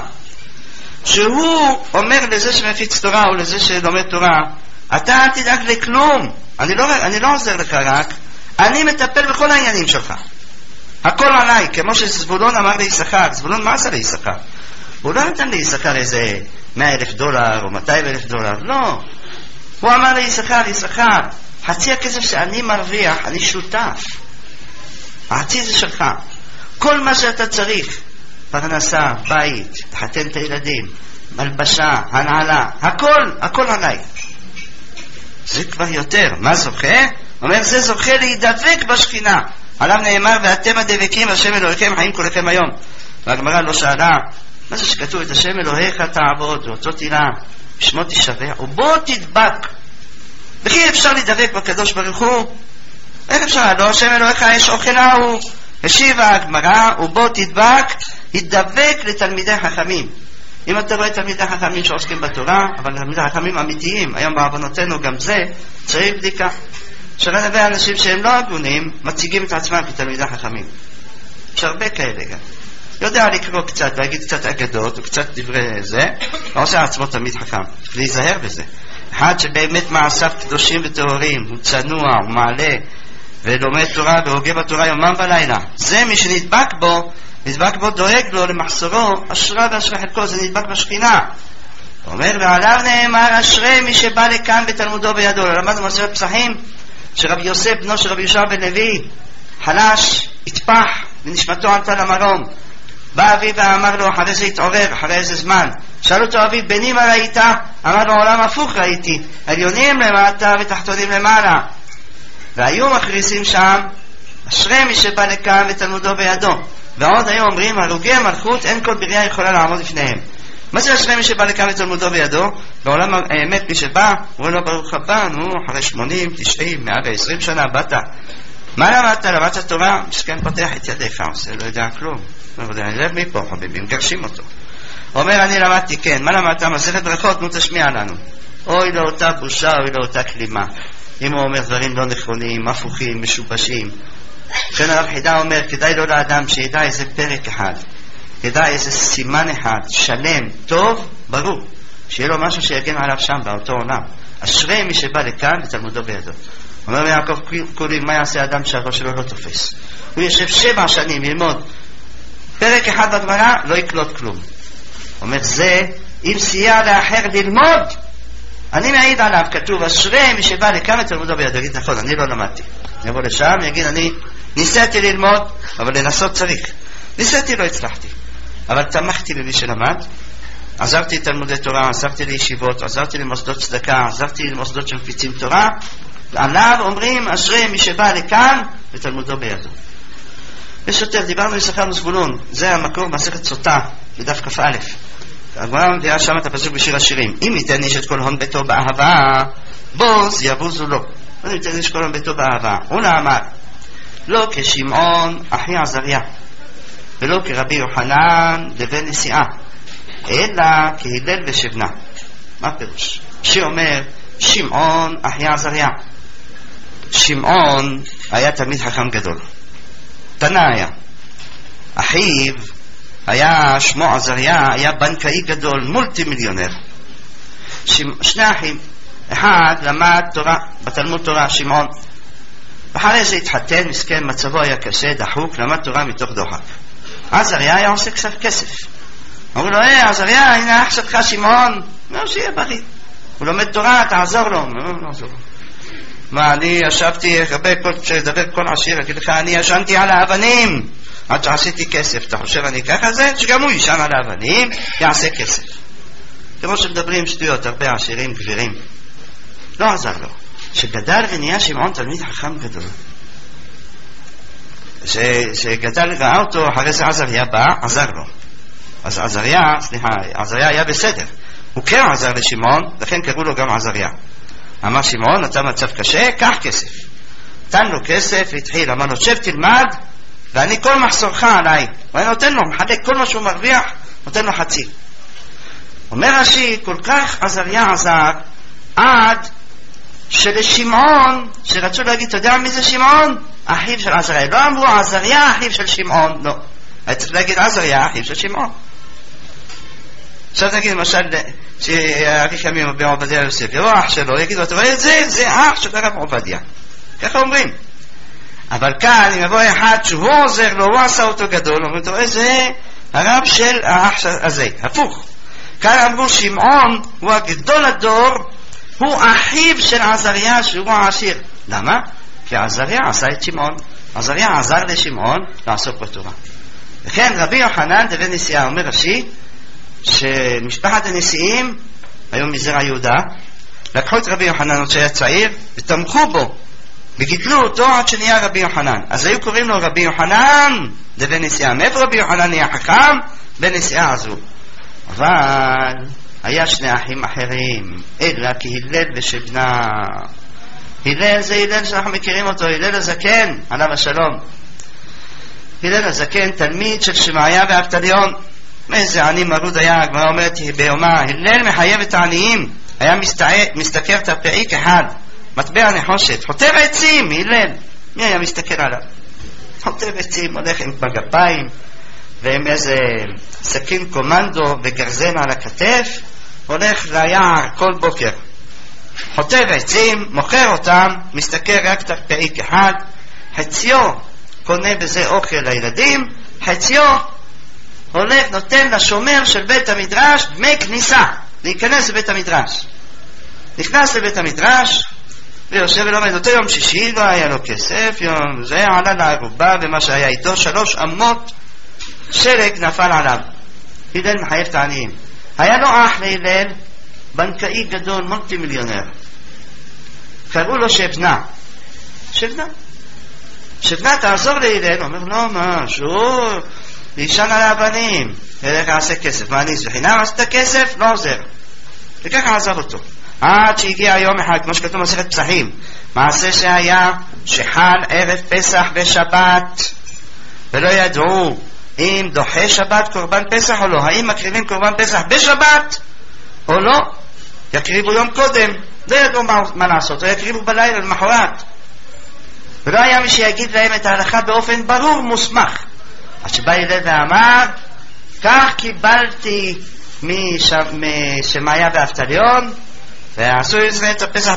שהוא אומר לזה שמפיץ תורה או לזה שלומד תורה, אתה אל תדאג לכלום, אני לא עוזר לך רק, אני מטפל בכל העניינים שלך, הכל עליי. כמו שזבולון אמר ליששכר, זבולון מה עשה ליששכר? הוא לא נתן ליששכר איזה $100,000 או $200,000, לא. הוא אמר ליששכר, יששכר, חצי הכסף שאני מרוויח, אני שותף, החצי זה שלך. כל מה שאתה צריך, פרנסה, בית, לחתן את הילדים, מלבשה, הנעלה, הכל עליי. זה כבר יותר. מה זוכה? אומר, זה זוכה להידבק בשכינה. עליו נאמר, ואתם הדבקים השם אלוהיכם חיים כולכם היום. והגמרא לא שאלה, מה זה שכתוב את השם אלוהיך תעבוד, ואותו תירא, בשמו תשבע, ובוא תדבק. וכי אפשר להידבק בקדוש ברוך הוא? איך אפשר? לא, השם אלוהיך יש אוכלה הוא. השיבה הגמרא, ובוא תדבק, ידבק לתלמידי חכמים. אם אתה רואה תלמידי חכמים שעוסקים בתורה, אבל תלמידי חכמים אמיתיים, היום בעוונותינו גם זה, צריך בדיקה. הרבה אנשים שהם לא הגונים, מציגים את עצמם כתלמידי חכמים. יש הרבה כאלה גם. יודע לקרוא קצת, להגיד קצת אגדות, וקצת דברי זה, לא עושה עצמו תלמיד חכם. להיזהר בזה. אחד שבאמת מעשיו קדושים וטהורים, הוא צנוע, הוא מעלה, ולומד תורה והוגה בתורה יומם ולילה. זה מי שנדבק בו, דואג לו למחסורו, אשרה ואשרה חלקו, זה נדבק בשכינה. הוא אומר, ועליו נאמר, אשרי מי שבא לכאן בתלמודו בידו. למדנו מסכת פסחים, שרבי יוסף בנו של רבי יהושע בן לוי חלש, התפח ונשמתו עלתה למרום. בא אביו ואמר לו, אחרי זה התעורר, אחרי איזה זמן, שאל אותו אביו, בני מה ראית? אמר לו, עולם הפוך ראיתי, עליונים למטה ותחתונים למעלה. והיו מכריזים שם, אשרי מי שבא לכאן ותלמודו בידו. ועוד היו אומרים, הרוגי המלכות אין כל בריאה יכולה לעמוד לפניהם. מה זה אשרי מי שבא לכאן ותלמודו בידו? בעולם האמת מי שבא, הוא לא ברוך הבא, נו, אחרי 80, 90, 120 שנה באת. מה למדת? למדת תורה? מסכן פותח את ידיך, עושה, לא יודע כלום. אני לב מפה, חביבים, גרשים אותו. אומר, אני למדתי, כן. מה למדת? מסכת ברכות, נו תשמיע לנו. אוי לאותה בושה, אוי לאותה כלימה. אם הוא אומר דברים לא נכונים, הפוכים, משובשים. לכן הרב חידה אומר, כדאי לו לאדם שידע איזה פרק אחד, כדאי איזה סימן אחד, שלם, טוב, ברור, שיהיה לו משהו שיגן עליו שם, באותו עולם. אשרי מי שבא לכאן ותלמודו בידו. אומר יעקב קולי, מה יעשה אדם שהראש שלו לא תופס? הוא יושב 7 שנים ללמוד פרק אחד בגמרא, לא יקלוט כלום. אומר, זה אם סייע לאחר ללמוד, אני מעיד עליו, כתוב, אשרי מי שבא לכאן ותלמודו בידו. יגיד, נכון, אני לא למדתי. יבוא לשם, יגיד, אני ניסיתי ללמוד, אבל לנסות צריך. ניסיתי, לא הצלחתי. אבל תמכתי במי שלמד, עזרתי לתלמודי תורה, עזרתי לישיבות, עזרתי למוסדות צדקה, עזרתי למוסדות שמפיצים תורה, ועליו אומרים, אשרי מי שבא לכאן ותלמודו בידו. יש יותר, דיברנו יששכר וזבולון, זה המקור מסכת סוטה, בדף כ"א. הגמרא מביאה שם את הפסוק בשיר השירים, אם ייתן איש את כל הון ביתו באהבה, בוז יבוזו לו. אם ייתן איש כל הון ביתו באהבה. הוא אמר, לא כשמעון אחי עזריה, ולא כרבי יוחנן דבן נשיאה, אלא כהלל ושבנה. מה פירוש? שאומר, שמעון אחי עזריה. שמעון היה תלמיד חכם גדול, תנא היה. אחיו היה שמו עזריה, היה בנקאי גדול, מולטי מיליונר. שני אחים, אחד למד תורה בתלמוד תורה, שמעון, ואחרי זה התחתן, מסכן, מצבו היה קשה, דחוק, למד תורה מתוך דוחק. עזריה היה עושה כסף. אמרו לו, עזריה, הנה אח שלך שמעון, לא, שיהיה בריא, הוא לומד תורה, תעזור לו. לא עזור לו. מה, אני ישבתי, כשדבר כל עשיר, אגיד לך, אני ישנתי על האבנים עד שעשיתי כסף. אתה חושב אני ככה? זה שגם הוא ישן על האבנים, יעשה כסף. כמו שמדברים שטויות, הרבה עשירים גבירים. לא עזר לו. שגדל ונהיה שמעון תלמיד חכם גדול, שגדל ראה אותו, אחרי זה עזריה בא, עזר לו. אז עזריה היה בסדר, הוא כן עזר לשמעון, לכן קראו לו גם עזריה. אמר שמעון, אתה מצב קשה, קח כסף. נתן לו כסף, התחיל, אמר לו, שב תלמד, ואני כל מחסורך עליי. ואני נותן לו, מחלק כל מה שהוא מרוויח, נותן לו חצי. אומר רש"י, כל כך עזריה עזר, עד שלשמעון, שרצו להגיד, אתה יודע מי זה שמעון? אחיו של עזריה. לא אמרו עזריה אחיו של שמעון, לא. היה צריך להגיד עזריה אחיו של שמעון. עכשיו נגיד למשל, שאריך ימים רבי עובדיה יוסף, יבוא אח שלו, יגידו, אתה רואה את זה? זה אח של הרב עובדיה. ככה אומרים. אבל כאן, אם יבוא אחד שהוא עוזר לו, הוא עשה אותו גדול, אומרים, אתה רואה, זה הרב של האח הזה. הפוך. כאן אמרו, שמעון הוא הגדול הדור, הוא אחיו של עזריה שהוא העשיר. למה? כי עזריה עשה את שמעון. עזריה עזר לשמעון לעסוק בתורה. וכן רבי יוחנן דבן נשיאה אומר רש"י, שמשפחת הנשיאים, היום מזרע יהודה, לקחו את רבי יוחנן עוד שהיה צעיר ותמכו בו וגידלו אותו עד שנהיה רבי יוחנן. אז היו קוראים לו רבי יוחנן דבן נשיאה. מאיפה רבי יוחנן נהיה חכם? בנשיאה הזו. אבל היה שני אחים אחרים, אלא כי הלל ושבנה. הלל זה הלל שאנחנו מכירים אותו, הלל הזקן, עליו השלום. הלל הזקן, תלמיד של שמעיה ואבטליון. איזה עני מרוד היה, הגמרא אומרת ביומה, הלל מחייב את העניים, היה מסתכל תרפעיק אחד, מטבע נחושת, חוטב עצים, הלל. מי היה מסתכל עליו? חוטב עצים, הולך עם בגפיים ועם איזה סכין קומנדו וגרזן על הכתף, הולך ליער כל בוקר, חוטב עצים, מוכר אותם, מסתכל רק תרפעיק אחד, חציו קונה בזה אוכל לילדים, חציו הולך נותן לשומר של בית המדרש דמי כניסה להיכנס לבית המדרש. נכנס לבית המדרש ויושב ולומד. אותו יום שישי לא היה לו כסף, יום זה עלה לערובה ומה שהיה איתו 3 אמות שלג נפל עליו. הלל מחייב את העניים. היה לו אח להלל, בנקאי גדול, מולטי מיליונר, קראו לו שבנה. שבנה תעזור להלל. אומר לא, מה שהוא להישן על הבנים, ילך לעשה כסף. מה אני חינם עשת כסף? לא עוזר. וככה עזר אותו עד שהגיע יום אחד, כמו שכתוב מסכת פסחים, מעשה שהיה שחל ערב פסח בשבת ולא ידעו אם דוחה שבת קורבן פסח או לא, האם מקריבים קורבן פסח בשבת או לא. יקריבו יום קודם, לא ידעו מה לעשות, או יקריבו בלילה למחרת, ולא היה מי שיגיד להם את ההלכה באופן ברור מוסמך. עד שבא הלל ואמר, כך קיבלתי משמעיה ואבטליון, ועשו ישראל את הפסח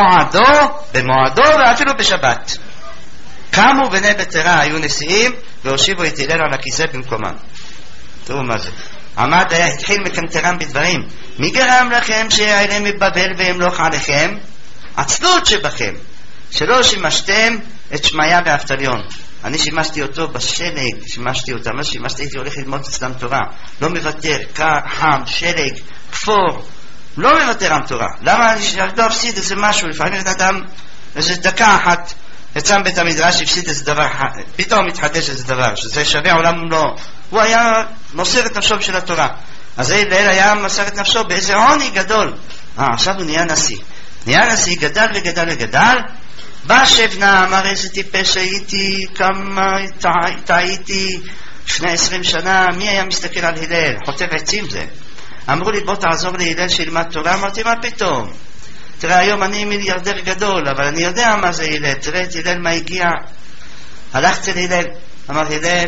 במועדו ואפילו בשבת. קמו בני בטרה, היו נשיאים, והושיבו את הלל על הכיסא במקומם. תראו מה זה. עמד היה, התחיל מקנטרם בדברים. מי גרם לכם שיעלה מבבל וימלוך עליכם? עצלות שבכם, שלא שימשתם את שמעיה ואבטליון. אני שימשתי אותו בשלג, שימשתי הייתי הולך ללמוד אצלם תורה, לא מוותר, קר, חם, שלג, כפור, לא מוותר עם תורה. למה אני לא אפסיד איזה משהו? לפעמים אדם איזה דקה אחת יצא בית המדרש, הפסיד איזה דבר, פתאום מתחדש איזה דבר שזה שווה עולם ומלואו. הוא היה מוסר את נפשו בשביל התורה. אז הלל היה מוסר את נפשו באיזה עוני גדול. עכשיו הוא נהיה נשיא, גדל וגדל. בא שבנה, אמר איזה טיפש הייתי, כמה טעיתי לפני 20 שנה. מי היה מסתכל על הלל? חוטב עצים זה. אמרו לי בוא תעזור להלל שילמד תורה. אמרתי מה פתאום, תראה היום אני מיליארדר גדול, אבל אני יודע מה זה הלל. תראה את הלל מה הגיע. הלכתי להלל, אמר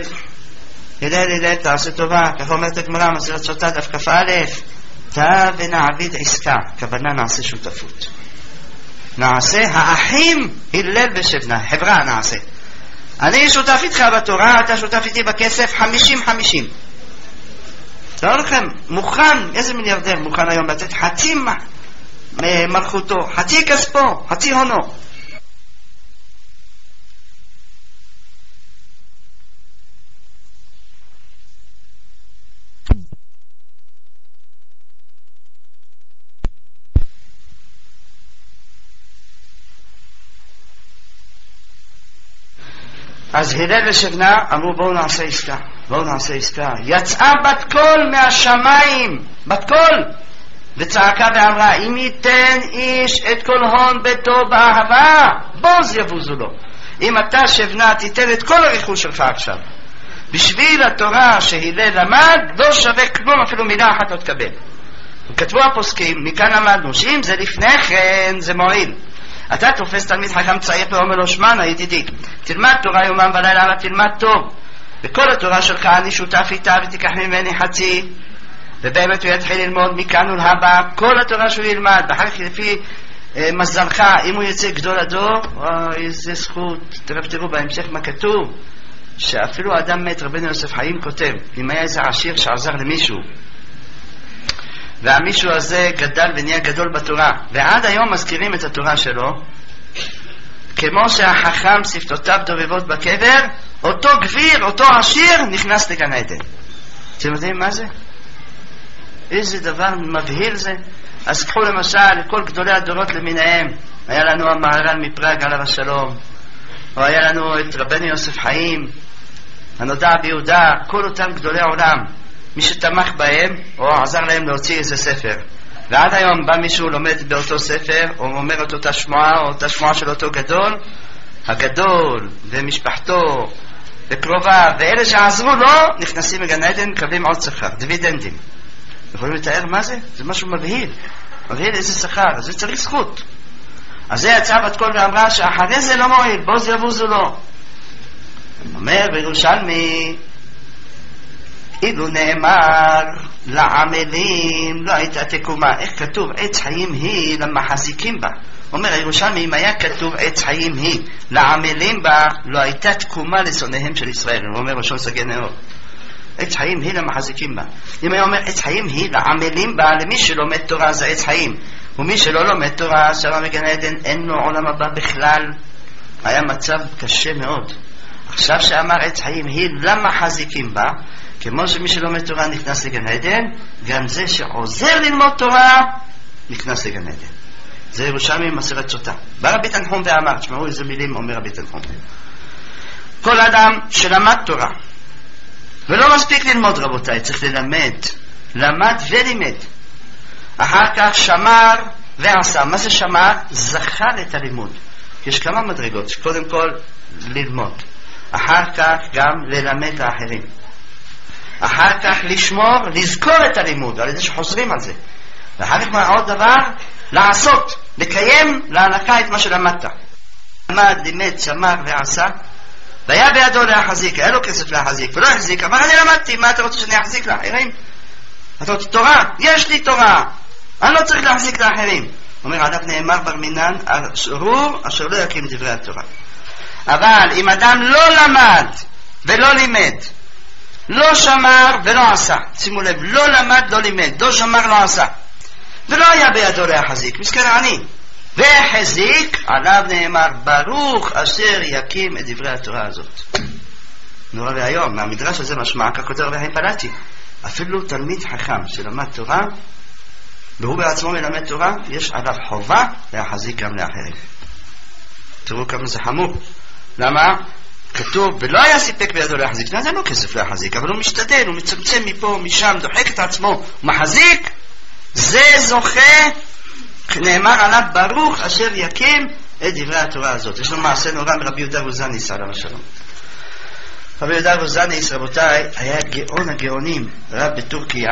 הלל תעשה טובה, כך אומרת הגמרא מסכת סוטה דף כ"א, תא ונעביד עסקה, כוונה נעשה שותפות, נעשה האחים הלל ושבנה, חברה נעשה. אני שותף איתך בתורה, אתה שותף איתי בכסף, 50-50. תראו לכם, מוכן, איזה מיליארדר מוכן היום לתת חצי מלכותו, חצי כספו, חצי הונו. אז הלל ושבנה אמרו בואו נעשה עסקה. יצאה בת קול מהשמיים, בת קול, וצעקה ואמרה אם ייתן איש את כל הון ביתו באהבה בוז יבוזו לו. אם אתה שבנה תיתן את כל הרכוש שלך עכשיו בשביל התורה שהלל למד, לא שווה כלום, אפילו מילה אחת לא תקבל. וכתבו הפוסקים, מכאן למדנו שאם זה לפני כן זה מועיל. אתה תופס תלמיד חכם צעיר ואומר לו, שמע ידידי, תלמד תורה יומם ולילה, אבל תלמד טוב, וכל התורה שלך אני שותף איתה ותיקח ממני חצי, ובאמת הוא יתחיל ללמוד מכאן ולהבא כל התורה שהוא ילמד, ואחר כך לפי מזלך, אם הוא יצא גדול הדור, איזה זכות. תראו בהמשך מה כתוב, שאפילו האדם מת, רבנו יוסף חיים כותב, אם היה איזה עשיר שעזר למישהו והמישהו הזה גדל ונהיה גדול בתורה, ועד היום מזכירים את התורה שלו, כמו שהחכם שפתותיו דובבות בקבר, אותו גביר, אותו עשיר נכנס לגן עדן. אתם יודעים מה זה? איזה דבר מבהיל זה. אז קחו למשל כל גדולי הדורות למיניהם, היה לנו המהר"ל מפראג עליו השלום, או היה לנו את רבנו יוסף חיים, הנודע ביהודה, כל אותם גדולי העולם, מי שתמך בהם או עזר להם להוציא איזה ספר, ועד היום בא מישהו לומד באותו ספר או אומר את אותה שמועה או אותה שמועה של אותו גדול, הגדול ומשפחתו וקרובה ואלה שעזרו לו נכנסים לגן עדן, מקבלים עוד שכר, דיבידנדים. יכולים לתאר מה זה? זה משהו מבהיל, מבהיל איזה שכר, זה צריך זכות. אז זה יצא בת קול ואמרה שאחרי זה לא מועיל, בו זה יבוזו לו. אומר בירושלמי, אילו נאמר לעמלים לא הייתה תקומה. איך כתוב? עץ חיים היא למחזיקים בה. אומר הירושלמי, אם היה כתוב עץ חיים היא לעמלים בה, לא הייתה תקומה לשונאיהם של ישראל. הוא אומר ראשון סגי נאור, עץ חיים היא למחזיקים בה. אם היה אומר עץ חיים היא לעמלים בה, למי שלומד תורה זה עץ חיים, ומי שלא לומד תורה שרה מגן עדן, אין לו עולם הבא בכלל. היה מצב קשה מאוד. עכשיו שאמר עץ חיים היא למחזיקים בה, כמו שמי שלומד תורה נכנס לגן עדן, גם זה שעוזר ללמוד תורה נכנס לגן עדן. זה ירושלמי מסרת סוטה. בא רבי תנחום ואמר, תשמעו איזה מילים אומר רבי תנחום, כל אדם שלמד תורה, ולא מספיק ללמוד רבותיי, צריך ללמד, למד ולימד, אחר כך שמר ועשה. מה זה שמר? זכר את הלימוד. יש כמה מדרגות, קודם כל ללמוד, אחר כך גם ללמד לאחרים, אחר כך לשמור, לזכור את הלימוד על ידי שחוזרים על זה, ואחר כך עוד דבר, לעשות, לקיים להלכה את מה שלמדת. למד, לימד, שמר ועשה, והיה בידו להחזיק, היה לו כסף להחזיק ולא החזיק, אבל אני למדתי, מה אתה רוצה שאני אחזיק לאחרים? אתה רוצה תורה? יש לי תורה, אני לא צריך להחזיק לאחרים. אומר עליו נאמר בר מינן, ארור אשר לא יקים דברי התורה. אבל אם אדם לא למד ולא לימד, לא שמר ולא עשה, שימו לב, לא למד, לא לימד, לא שמר, לא עשה, ולא היה בידו להחזיק, מסכן עני, והחזיק, עליו נאמר ברוך אשר יקים את דברי התורה הזאת. נורא והיום מהמדרש הזה משמע, כך כותב רבי חיים פלאטי, אפילו תלמיד חכם שלמד תורה והוא בעצמו מלמד תורה, יש עליו חובה להחזיק גם לאחרים. תראו כמה זה חמור. למה? כתוב ולא היה סיפק בידו להחזיק, זה לא כסף להחזיק, אבל הוא משתדל, הוא מצמצם מפה משם, דוחק את עצמו, הוא מחזיק, זה זוכה, נאמר עליו ברוך אשר יקים את דברי התורה הזאת. יש לו מעשה נורא מרבי יהודה רוזניס עליו השלום. רבי יהודה רוזניס, רבותיי, היה גאון הגאונים, רב בטורקיה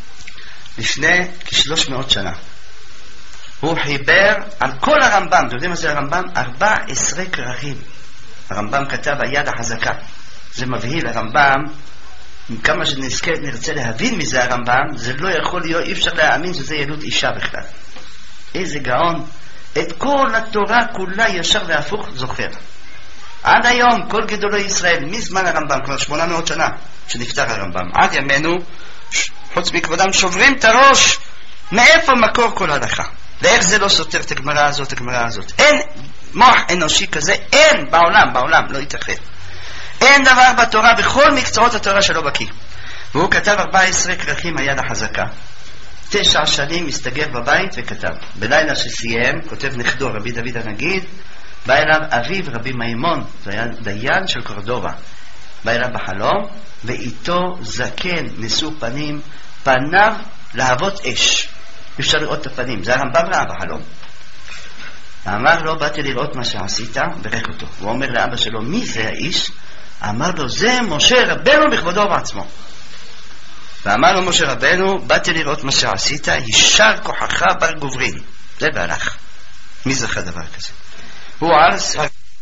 לפני כ-300 שנה. הוא חיבר על כל הרמב"ם, אתם יודעים מה זה הרמב"ם? 14 כרכים. הרמב"ם כתב היד החזקה. זה מבהיל, הרמב"ם, כמה שנרצה להבין מזה הרמב"ם, זה לא יכול להיות, אי אפשר להאמין שזה ילוד אישה בכלל. איזה גאון, את כל התורה כולה ישר והפוך זוכר. עד היום כל גדולי ישראל, מזמן הרמב"ם, כבר 800 שנה שנפטר הרמב"ם, עד ימינו, חוץ מכבודם שוברים את הראש, מאיפה מקור כל הלכה? ואיך זה לא סותר את הגמרא הזאת, הגמרא הזאת? אין מוח אנושי כזה, אין בעולם, לא ייתכן. אין דבר בתורה, בכל מקצועות התורה שלא בקיא. והוא כתב 14 כרכים היד החזקה. 9 שנים מסתגר בבית וכתב. בלילה שסיים, כותב נכדו רבי דוד הנגיד, בא אליו אביו רבי מימון, זה היה דיין של קורדובה. בא אליו בחלום, ואיתו זקן נשוא פנים, פניו להבות אש. אפשר לראות את הפנים, זה הרמב"ם ראה בחלום. אמר לו, באתי לראות מה שעשית, ברך אותו. הוא אומר לאבא שלו, מי זה האיש? אמר לו, זה משה רבנו בכבודו ובעצמו. ואמר לו משה רבנו, באתי לראות מה שעשית, יישר כוחך בר גוברין. זה והלך. מי זכה דבר כזה? הוא אז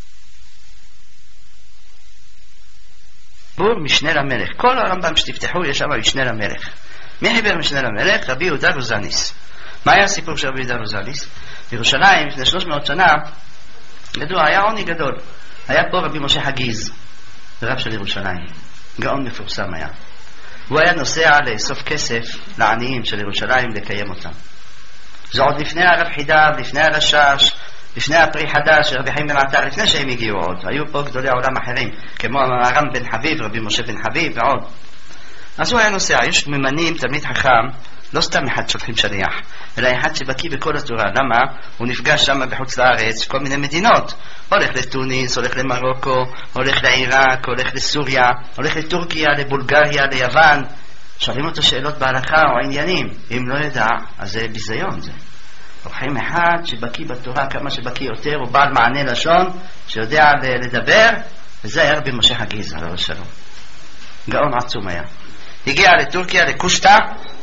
בור משנה למלך. כל הרמב"ם שתפתחו יש שם משנה למלך. מי חיבר משנה למלך? רבי יהודה רוזניס. מה היה הסיפור של רבי יהודה רוזניס? בירושלים לפני 300 שנה ידוע, היה עוני גדול. היה פה רבי משה הגיז, רב של ירושלים, גאון מפורסם היה. הוא היה נוסע לאסוף כסף לעניים של ירושלים לקיים אותם. זה עוד לפני הרב חידה, לפני הרשש, לפני הפרי חדש, רבי חיים בן עטר, לפני שהם הגיעו עוד. היו פה גדולי העולם אחרים, כמו הרם בן חביב, רבי משה בן חביב ועוד. אז הוא היה נוסע, יש ממנים תלמיד חכם, לא סתם אחד שולחים שליח, אלא אחד שבקיא בכל התורה. למה? הוא נפגש שם בחוץ לארץ, כל מיני מדינות. הולך לטוניס, הולך למרוקו, הולך לעיראק, הולך לסוריה, הולך לטורקיה, לבולגריה, ליוון. שואלים אותו שאלות בהלכה או עניינים. אם לא ידע, אז זה ביזיון. זה לוקחים אחד שבקיא בתורה, כמה שבקיא יותר, הוא בעל מענה לשון, שיודע לדבר, וזה היה רבי משה הגיז, עליו השלום. גאון עצום היה. הגיע לטורקיה, לקושטא,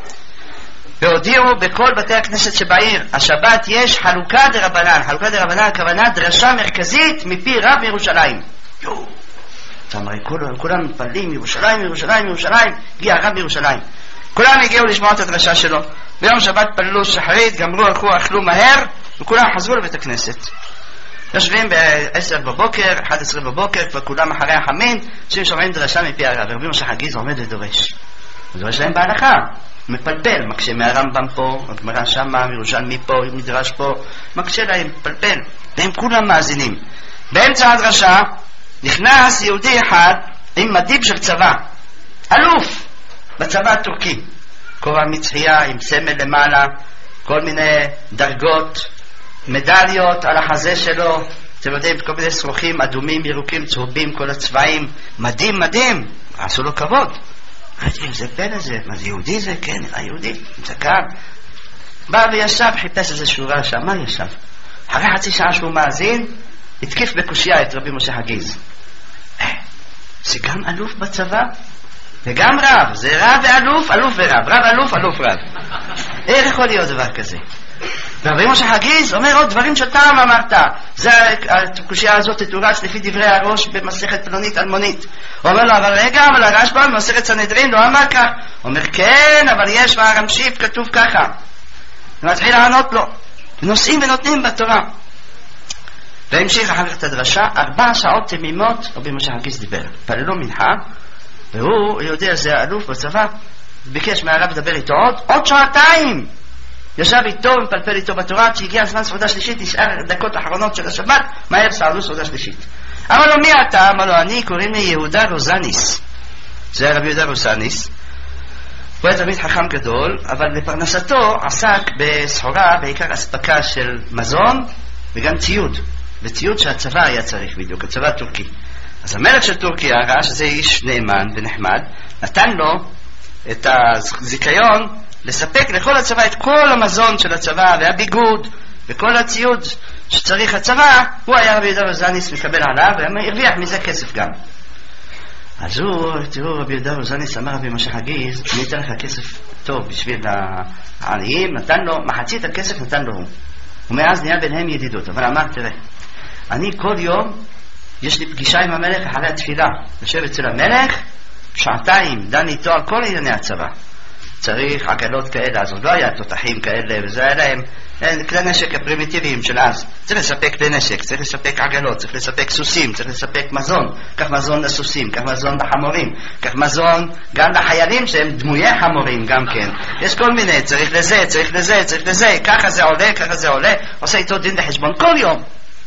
והודיעו בכל בתי הכנסת שבעיר, השבת יש חלוקה דרבנן. חלוקה דרבנן הכוונה דרשה מרכזית מפי רב מירושלים. אתה אומר, כולם מתפללים ירושלים, ירושלים, ירושלים. הגיע הרב מירושלים, כולם הגיעו לשמוע את הדרשה שלו. ביום שבת פללו שחרית, גמרו, הלכו, אכלו מהר, וכולם חזרו לבית הכנסת. יושבים ב-10 בבוקר, 11 בבוקר, כבר כולם אחרי החמין, שומעים דרשה מפי הרב. רבי משה הגיז עומד ודורש. הוא דורש להם בהלכה, מפלפל, מקשה מהרמב"ם פה, הגמרא שמה, ירושלמי פה, מדרש פה, מקשה להם, מפלפל, והם כולם מאזינים. באמצע הדרשה נכנס יהודי אחד עם מדים של צבא, אלוף בצבא הטורקי, כובע מצחייה עם סמל למעלה, כל מיני דרגות, מדליות על החזה שלו, אתם יודעים, כל מיני שרוכים אדומים, ירוקים, צהובים, כל הצבעים, מדהים, מדהים, עשו לו כבוד. אמרתי, זה בן הזה, מה זה יהודי זה? כן, נראה יהודי, זקן. בא וישב, חיפש איזה שורה שם, מה ישב? אחרי חצי שעה שהוא מאזין, התקיף בקושיה את רבי משה הגיז. זה גם אלוף בצבא, וגם רב, זה רב ואלוף, אלוף ורב, רב אלוף, אלוף רב. איך יכול להיות דבר כזה? ורבי משה הגיז אומר עוד דברים שאתה אמרת. הקושיה הזאת תתורץ לפי דברי הראש במסכת פלונית אלמונית. הוא אומר לו, אבל רגע, אבל הרשב"א במסכת סנהדרין לא אמר כך. הוא אומר, כן, אבל יש ברמשי"פ כתוב ככה. ומתחיל לענות לו, נושאים ונותנים בתורה. והמשיך אחר כך את הדרשה, 4 שעות תמימות רבי משה הגיז דיבר. פללו מנחה, והוא יודע, זה האלוף בצבא, ביקש מהרב לדבר איתו עוד שעתיים. ישב איתו ומפלפל איתו בתורה, שהגיע הזמן סעודה שלישית, נשאר דקות אחרונות של השבת, מהר סעדו סעודה שלישית. אמר לו, מי אתה? אמר לו, אני, קוראים לי יהודה רוזניס. זה רבי יהודה רוזניס. הוא היה תלמיד חכם גדול, אבל לפרנסתו עסק בסחורה, בעיקר אספקה של מזון וגם ציוד. וציוד שהצבא היה צריך בדיוק, הצבא הטורקי. אז המלך של טורקיה ראה שזה איש נאמן ונחמד, נתן לו את הזיכיון לספק לכל הצבא את כל המזון של הצבא והביגוד וכל הציוד שצריך הצבא. הוא היה רבי יהודה רוזניס מקבל עליו והרוויח מזה כסף גם. אז תראו, רבי יהודה רוזניס אמר רבי משה הגיז, אני אתן לך כסף טוב בשביל העניים, נתן לו, מחצית הכסף נתן לו הוא. ומאז נהיה ביניהם ידידות. אבל אמר, תראה, אני כל יום יש לי פגישה עם המלך אחרי התפילה, יושב אצל המלך שעתיים, דן איתו על כל ענייני הצבא. צריך עגלות כאלה, אז עוד לא היה תותחים כאלה, וזה היה להם כלי נשק הפרימיטיביים של אז. צריך לספק כלי נשק, צריך לספק עגלות, צריך לספק סוסים, צריך לספק מזון. כך מזון לסוסים, כך מזון לחמורים, כך מזון גם לחיילים שהם דמויי חמורים גם כן. יש כל מיני, צריך לזה, צריך לזה, צריך לזה, ככה זה עולה, ככה זה עולה. עושה איתו דין לחשבון כל יום.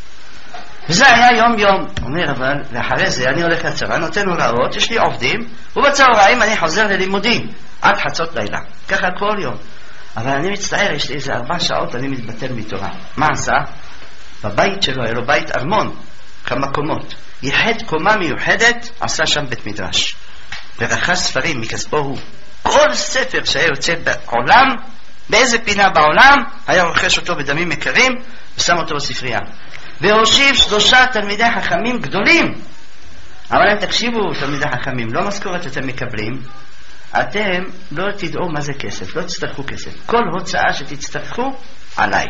וזה היה יום יום. אומר, אבל לאחרי זה אני הולך לצבא, נותן הוראות, יש לי עובדים, ובצהריים אני חוזר ללימודים עד חצות לילה, ככה כל יום. אבל אני מצטער, יש לי איזה 4 שעות אני מתבטל מתורה. מה עשה? בבית שלו, היה לו בית ארמון, כמה קומות, ייחד קומה מיוחדת, עשה שם בית מדרש ורכש ספרים מכספו הוא. כל ספר שהיה יוצא בעולם, באיזה פינה בעולם, היה רוכש אותו בדמים יקרים ושם אותו בספרייה. והושיב 3 תלמידי חכמים גדולים. אבל הם תקשיבו, תלמידי חכמים, לא משכורת אתם מקבלים, אתם לא תדעו מה זה כסף, לא תצטרכו כסף. כל הוצאה שתצטרכו עליי.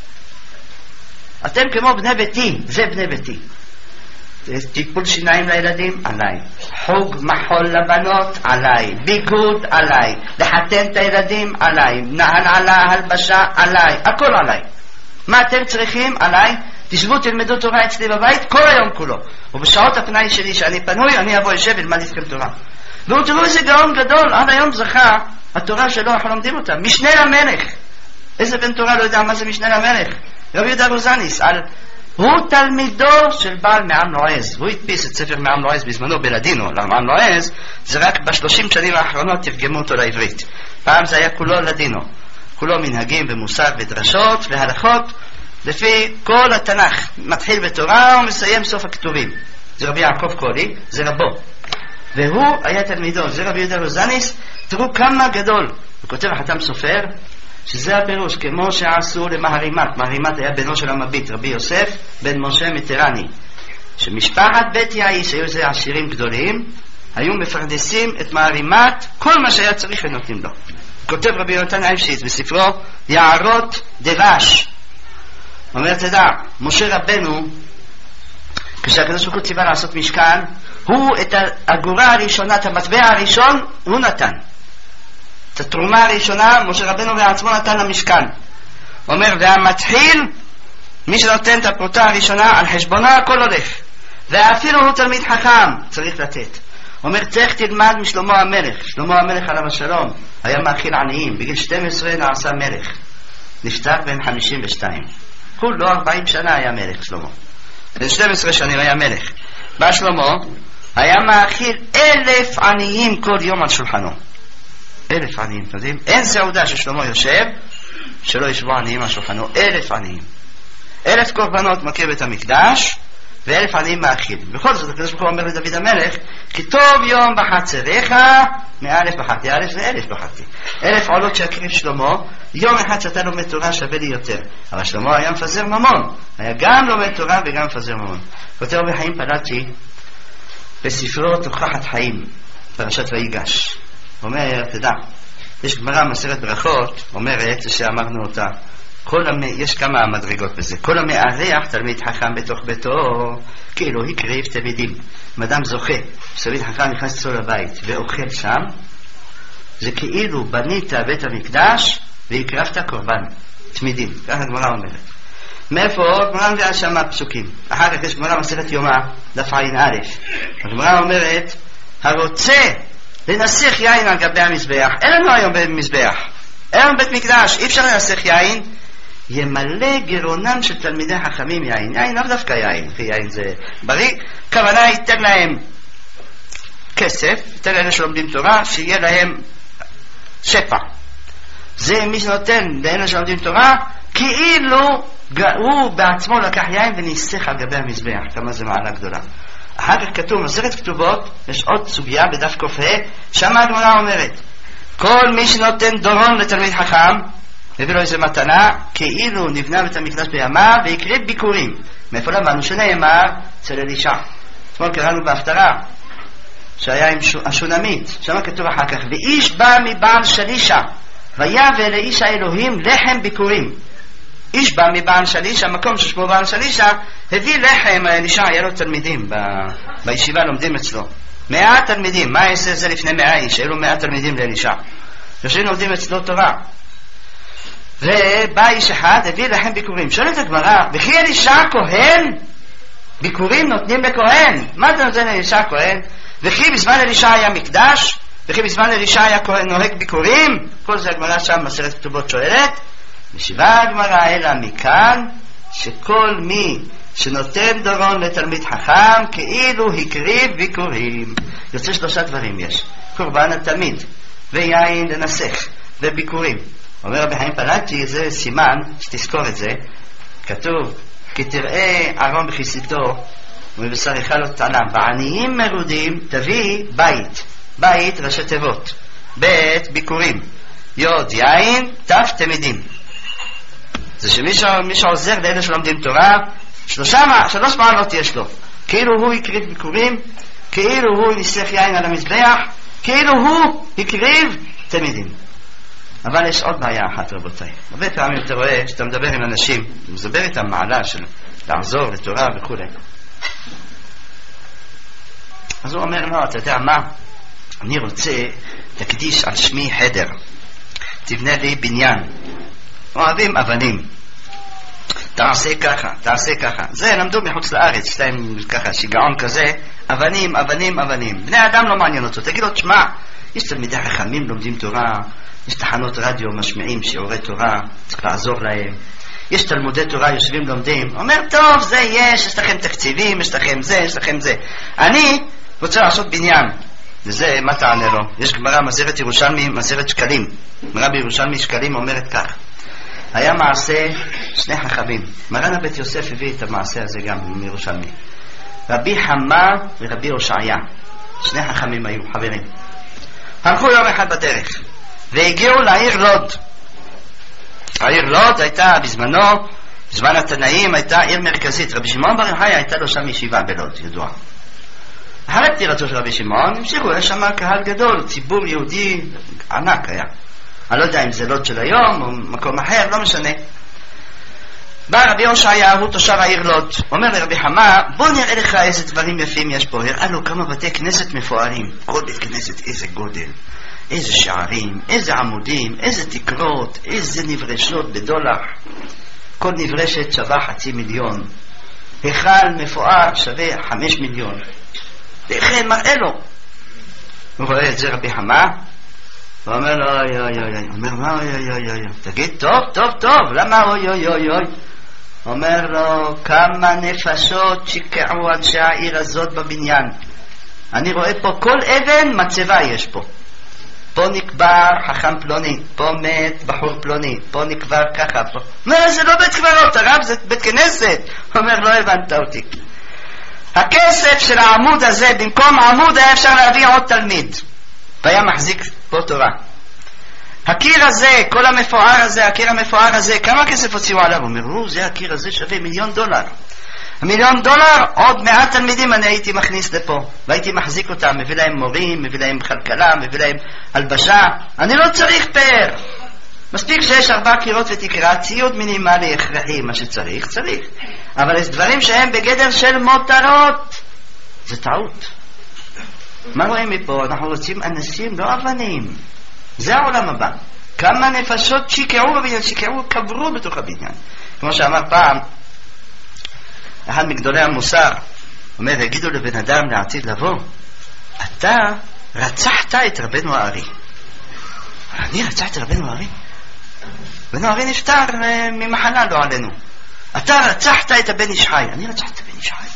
אתם כמו בני ביתי, זה בני ביתי. טיפול שיניים לילדים עליי, חוג מחול לבנות עליי, ביגוד עליי, לחתן את הילדים עליי, נעלה הלבשה עליי, הכל עליי. מה אתם צריכים? עליי. תשבו תלמדו תורה אצלי בבית כל היום כולו, ובשעות הפנאי שלי שאני פנוי אני אבוא ישב ולמד איתכם תורה. ותראו איזה גאון גדול, עד היום זכה התורה שלו, אנחנו לומדים אותה, משנה למלך. איזה בן תורה לא יודע מה זה משנה למלך? רבי יהודה רוזניס, הוא תלמידו של בעל מעם לועז. הוא הדפיס את ספר מעם לועז בזמנו בלדינו. מעם לועז זה רק ב30 שנים האחרונות תרגמו אותו לעברית. פעם זה היה כולו לדינו, כולו מנהגים ומוסר ודרשות והלכות לפי כל התנ"ך, מתחיל בתורה ומסיים סוף הכתובים. זה רבי יעקב קולי, זה רבו, והוא היה תלמידו, זה רבי יהודה רוזניס. תראו כמה גדול. הוא כותב החתם סופר שזה הפירוש, כמו שעשו למהרימת. מהרימת היה בנו של המביט, רבי יוסף בן משה מטרני, שמשפחת בית יעיש, היו זה עשירים גדולים, היו מפרדסים את מהרימת, כל מה שהיה צריך ונותנים לו. כותב רבי יונתן אייבשיץ בספרו יערות דבש, אומר, תדע, משה רבנו כשהקדוש ברוך הוא ציווה לעשות משכן, הוא את האגורה הראשונה, את המטבע הראשון, הוא נתן. את התרומה הראשונה משה רבנו בעצמו נתן למשכן. אומר, והמתחיל, מי שנותן את הפרוטה הראשונה, על חשבונה הכל הולך, ואפילו הוא תלמיד חכם צריך לתת. אומר, צריך תלמד משלמה המלך. שלמה המלך עליו השלום היה מאכיל עניים, בגיל 12 נעשה מלך, נפטר בן 52, כולו 40 שנה היה מלך שלמה, בן 12 שנים היה מלך. בא שלמה היה מאכיל 1,000 עניים כל יום על שולחנו. 1,000 עניים, אתם יודעים? אין סעודה ששלמה יושב שלא ישבו עניים על שולחנו. 1,000 עניים, 1,000 קורבנות מקריב בית המקדש, ו1,000 עניים מאכיל. בכל זאת הקדוש ברוך הוא אומר לדוד המלך, כי טוב יום בחצריך מ1,000 בחרתי. 1,000 זה 1,000 בחרתי. 1,000 עולות שהקריב שלמה, יום אחד שאתה לומד תורה שווה לי יותר. אבל שלמה היה מפזר ממון, היה גם לומד תורה וגם מפזר ממון. כותב רבי חיים פלאטי בספרו תוכחת חיים, פרשת ויגש, אומר, תדע, יש גמרא מסכת ברכות אומרת שאמרנו אותה, יש כמה מדרגות בזה. כל המארח תלמיד חכם בתוך ביתו כאילו הקריב תלמידים. אדם זוכה תלמיד חכם נכנס אצלו לבית ואוכל שם, זה כאילו בנית בית המקדש והקרבת קורבן תמידים. ככה הגמרא אומרת. מאיפה? הגמרא מביאה שם פסוקים. אחר כך יש גמרא מסכת יומא דף ע"א. הגמרא אומרת, הרוצה לנסח יין על גבי המזבח, אין לנו היום במזבח, אין לנו בית מקדש, אי אפשר לנסח יין, ימלא גירונם של תלמידי חכמים יין. יין לא דווקא יין, כי יין זה בריא. כוונה ייתן להם כסף, ייתן לאלה שלומדים תורה, שיהיה להם שפע. זה מי שנותן לאלה שלומדים תורה, כאילו הוא בעצמו לקח יין וניסח על גבי המזבח. כמה זה מעלה גדולה. אחר כך כתוב מסכת כתובות, יש עוד סוגיה בדף ק"ה, שם הגמרא אומרת, כל מי שנותן דורון לתלמיד חכם מביא לו איזה מתנה, כאילו נבנה בית המקדש בימיו והקריב ביקורים. מאיפה למדנו? שנאמר אצל אלישע. אתמול קראנו בהפטרה שהיה עם השונמית, שם כתוב אחר כך, ואיש בא מבעל שלישה ויבא לאיש האלוהים לחם ביקורים. איש בא מבעל שלישה, מקום ששמו בעל שלישה, הביא לחם. אלישע היה לו תלמידים בישיבה לומדים אצלו 100 תלמידים. מה יעשה זה לפני 100 איש? היו לו 100 תלמידים לאלישע, יושבים לומדים אצלו תורה, ובא איש אחד הביא לחם ביקורים. שואלת הגמרא, וכי אלישע כהן ביקורים נותנים לכהן? מה אתה נותן לאלישע כהן? וכי בזמן אלישע היה מקדש? וכי בזמן אלישע היה כהן נוהג ביקורים? כל זה הגמרא שם מסכת כתובות שואלת. משיבה הגמרא אלא מכאן שכל מי שנותן דורון לתלמיד חכם כאילו הקריב ביקורים. יוצא 3 דברים יש: קורבן התלמיד, ויין לנסח, וביקורים. אומר רבי חיים פלאטי, זה סימן שתזכור את זה. כתוב, כי תראה ארון בכיסיתו ומבשרך לא תעלם, בעניים מרודים תביא בית. בית ראשי תיבות, בית ביקורים, יוד יין, תף תמידים. זה שמי שעוזר לאלה שלומדים תורה, 3 מעלות יש לו: כאילו הוא הקריב ביקורים, כאילו הוא ניסח יין על המזבח, כאילו הוא הקריב תלמידים. אבל יש עוד בעיה אחת, רבותיי. הרבה פעמים אתה רואה שאתה מדבר עם אנשים, מדבר איתם מעלה של לעזור לתורה וכו'. אז הוא אומר, לא, אתה יודע מה? אני רוצה תקדיש על שמי חדר. תבנה לי בניין. אוהבים אבנים. תעשה ככה, תעשה ככה. זה למדו מחוץ לארץ, יש להם ככה שיגעון כזה, אבנים, אבנים, אבנים. בני אדם לא מעניין אותו. תגיד לו, תשמע, יש תלמידי חכמים לומדים תורה, יש תחנות רדיו משמיעים שיעורי תורה, צריך לעזור להם. יש תלמודי תורה יושבים לומדים. אומר, טוב, זה יש לכם תקציבים, יש לכם זה, יש לכם זה. אני רוצה לעשות בניין. וזה, מה תענה לו? יש גמרא, מסכת ירושלמי, מסכת שקלים. גמרא בירושלמי שקלים אומרת כך. היה מעשה שני חכמים. מרן הבית יוסף הביא את המעשה הזה גם מירושלמי. רבי חמה ורבי הושעיה. שני חכמים היו, חברים. הלכו יום אחד בדרך, והגיעו לעיר לוד. העיר לוד הייתה בזמנו, בזמן התנאים, הייתה עיר מרכזית. רבי שמעון בר יוחאי הייתה לו שם ישיבה בלוד, ידוע. אחרי פטירתו של רבי שמעון, המשיכו, יש שם קהל גדול, ציבור יהודי ענק היה. אני לא יודע אם זה לוד של היום או מקום אחר, לא משנה. בא רבי הושעיה, הוא תושב העיר לוד, אומר לרבי חמה, בוא נראה לך איזה דברים יפים יש פה. הראה לו כמה בתי כנסת מפוארים, כל בית כנסת איזה גודל, איזה שערים, איזה עמודים, איזה תקרות, איזה נברשות בדולח. כל נברשת שווה 500,000. היכל מפואר שווה 5 מיליון. לכן מראה לו. הוא רואה את זה רבי חמה, הוא אומר לו אוי אוי אוי. אומר מה אוי אוי אוי אוי? תגיד טוב טוב טוב, למה אוי אוי אוי אוי? אומר לו, כמה נפשות שיקעו אנשי העיר הזאת בבניין. אני רואה פה כל אבן מצבה יש פה. פה נקבר חכם פלוני, פה מת בחור פלוני, פה נקבר ככה, פה. אומר, זה לא בית קברות, הרב, זה בית כנסת. אומר, לא הבנת אותי. הכסף של העמוד הזה, במקום עמוד היה אפשר להביא עוד תלמיד. והיה מחזיק פה תורה. הקיר הזה, כל המפואר הזה, הקיר המפואר הזה, כמה כסף הוציאו עליו? הוא אומר, זה הקיר הזה שווה $1,000,000. $1,000,000, עוד 100 תלמידים אני הייתי מכניס לפה, והייתי מחזיק אותם, מביא להם מורים, מביא להם כלכלה, מביא להם הלבשה. אני לא צריך פאר. מספיק שיש 4 קירות ותקרה, ציוד מינימלי הכרחי, מה שצריך, צריך. אבל יש דברים שהם בגדר של מותרות. זה טעות. מה רואים מפה? אנחנו רוצים אנשים, לא אבנים. זה העולם הבא. כמה נפשות שיקעו בבניין, שיקעו, קברו בתוך הבניין. כמו שאמר פעם, אחד מגדולי המוסר, אומר, הגידו לבן אדם לעתיד לבוא, אתה רצחת את רבנו הארי. אני רצחתי את רבנו הארי? רבנו הארי נפטר ממחלה לא עלינו. אתה רצחת את הבן איש חי. אני רצחתי את הבן איש חי.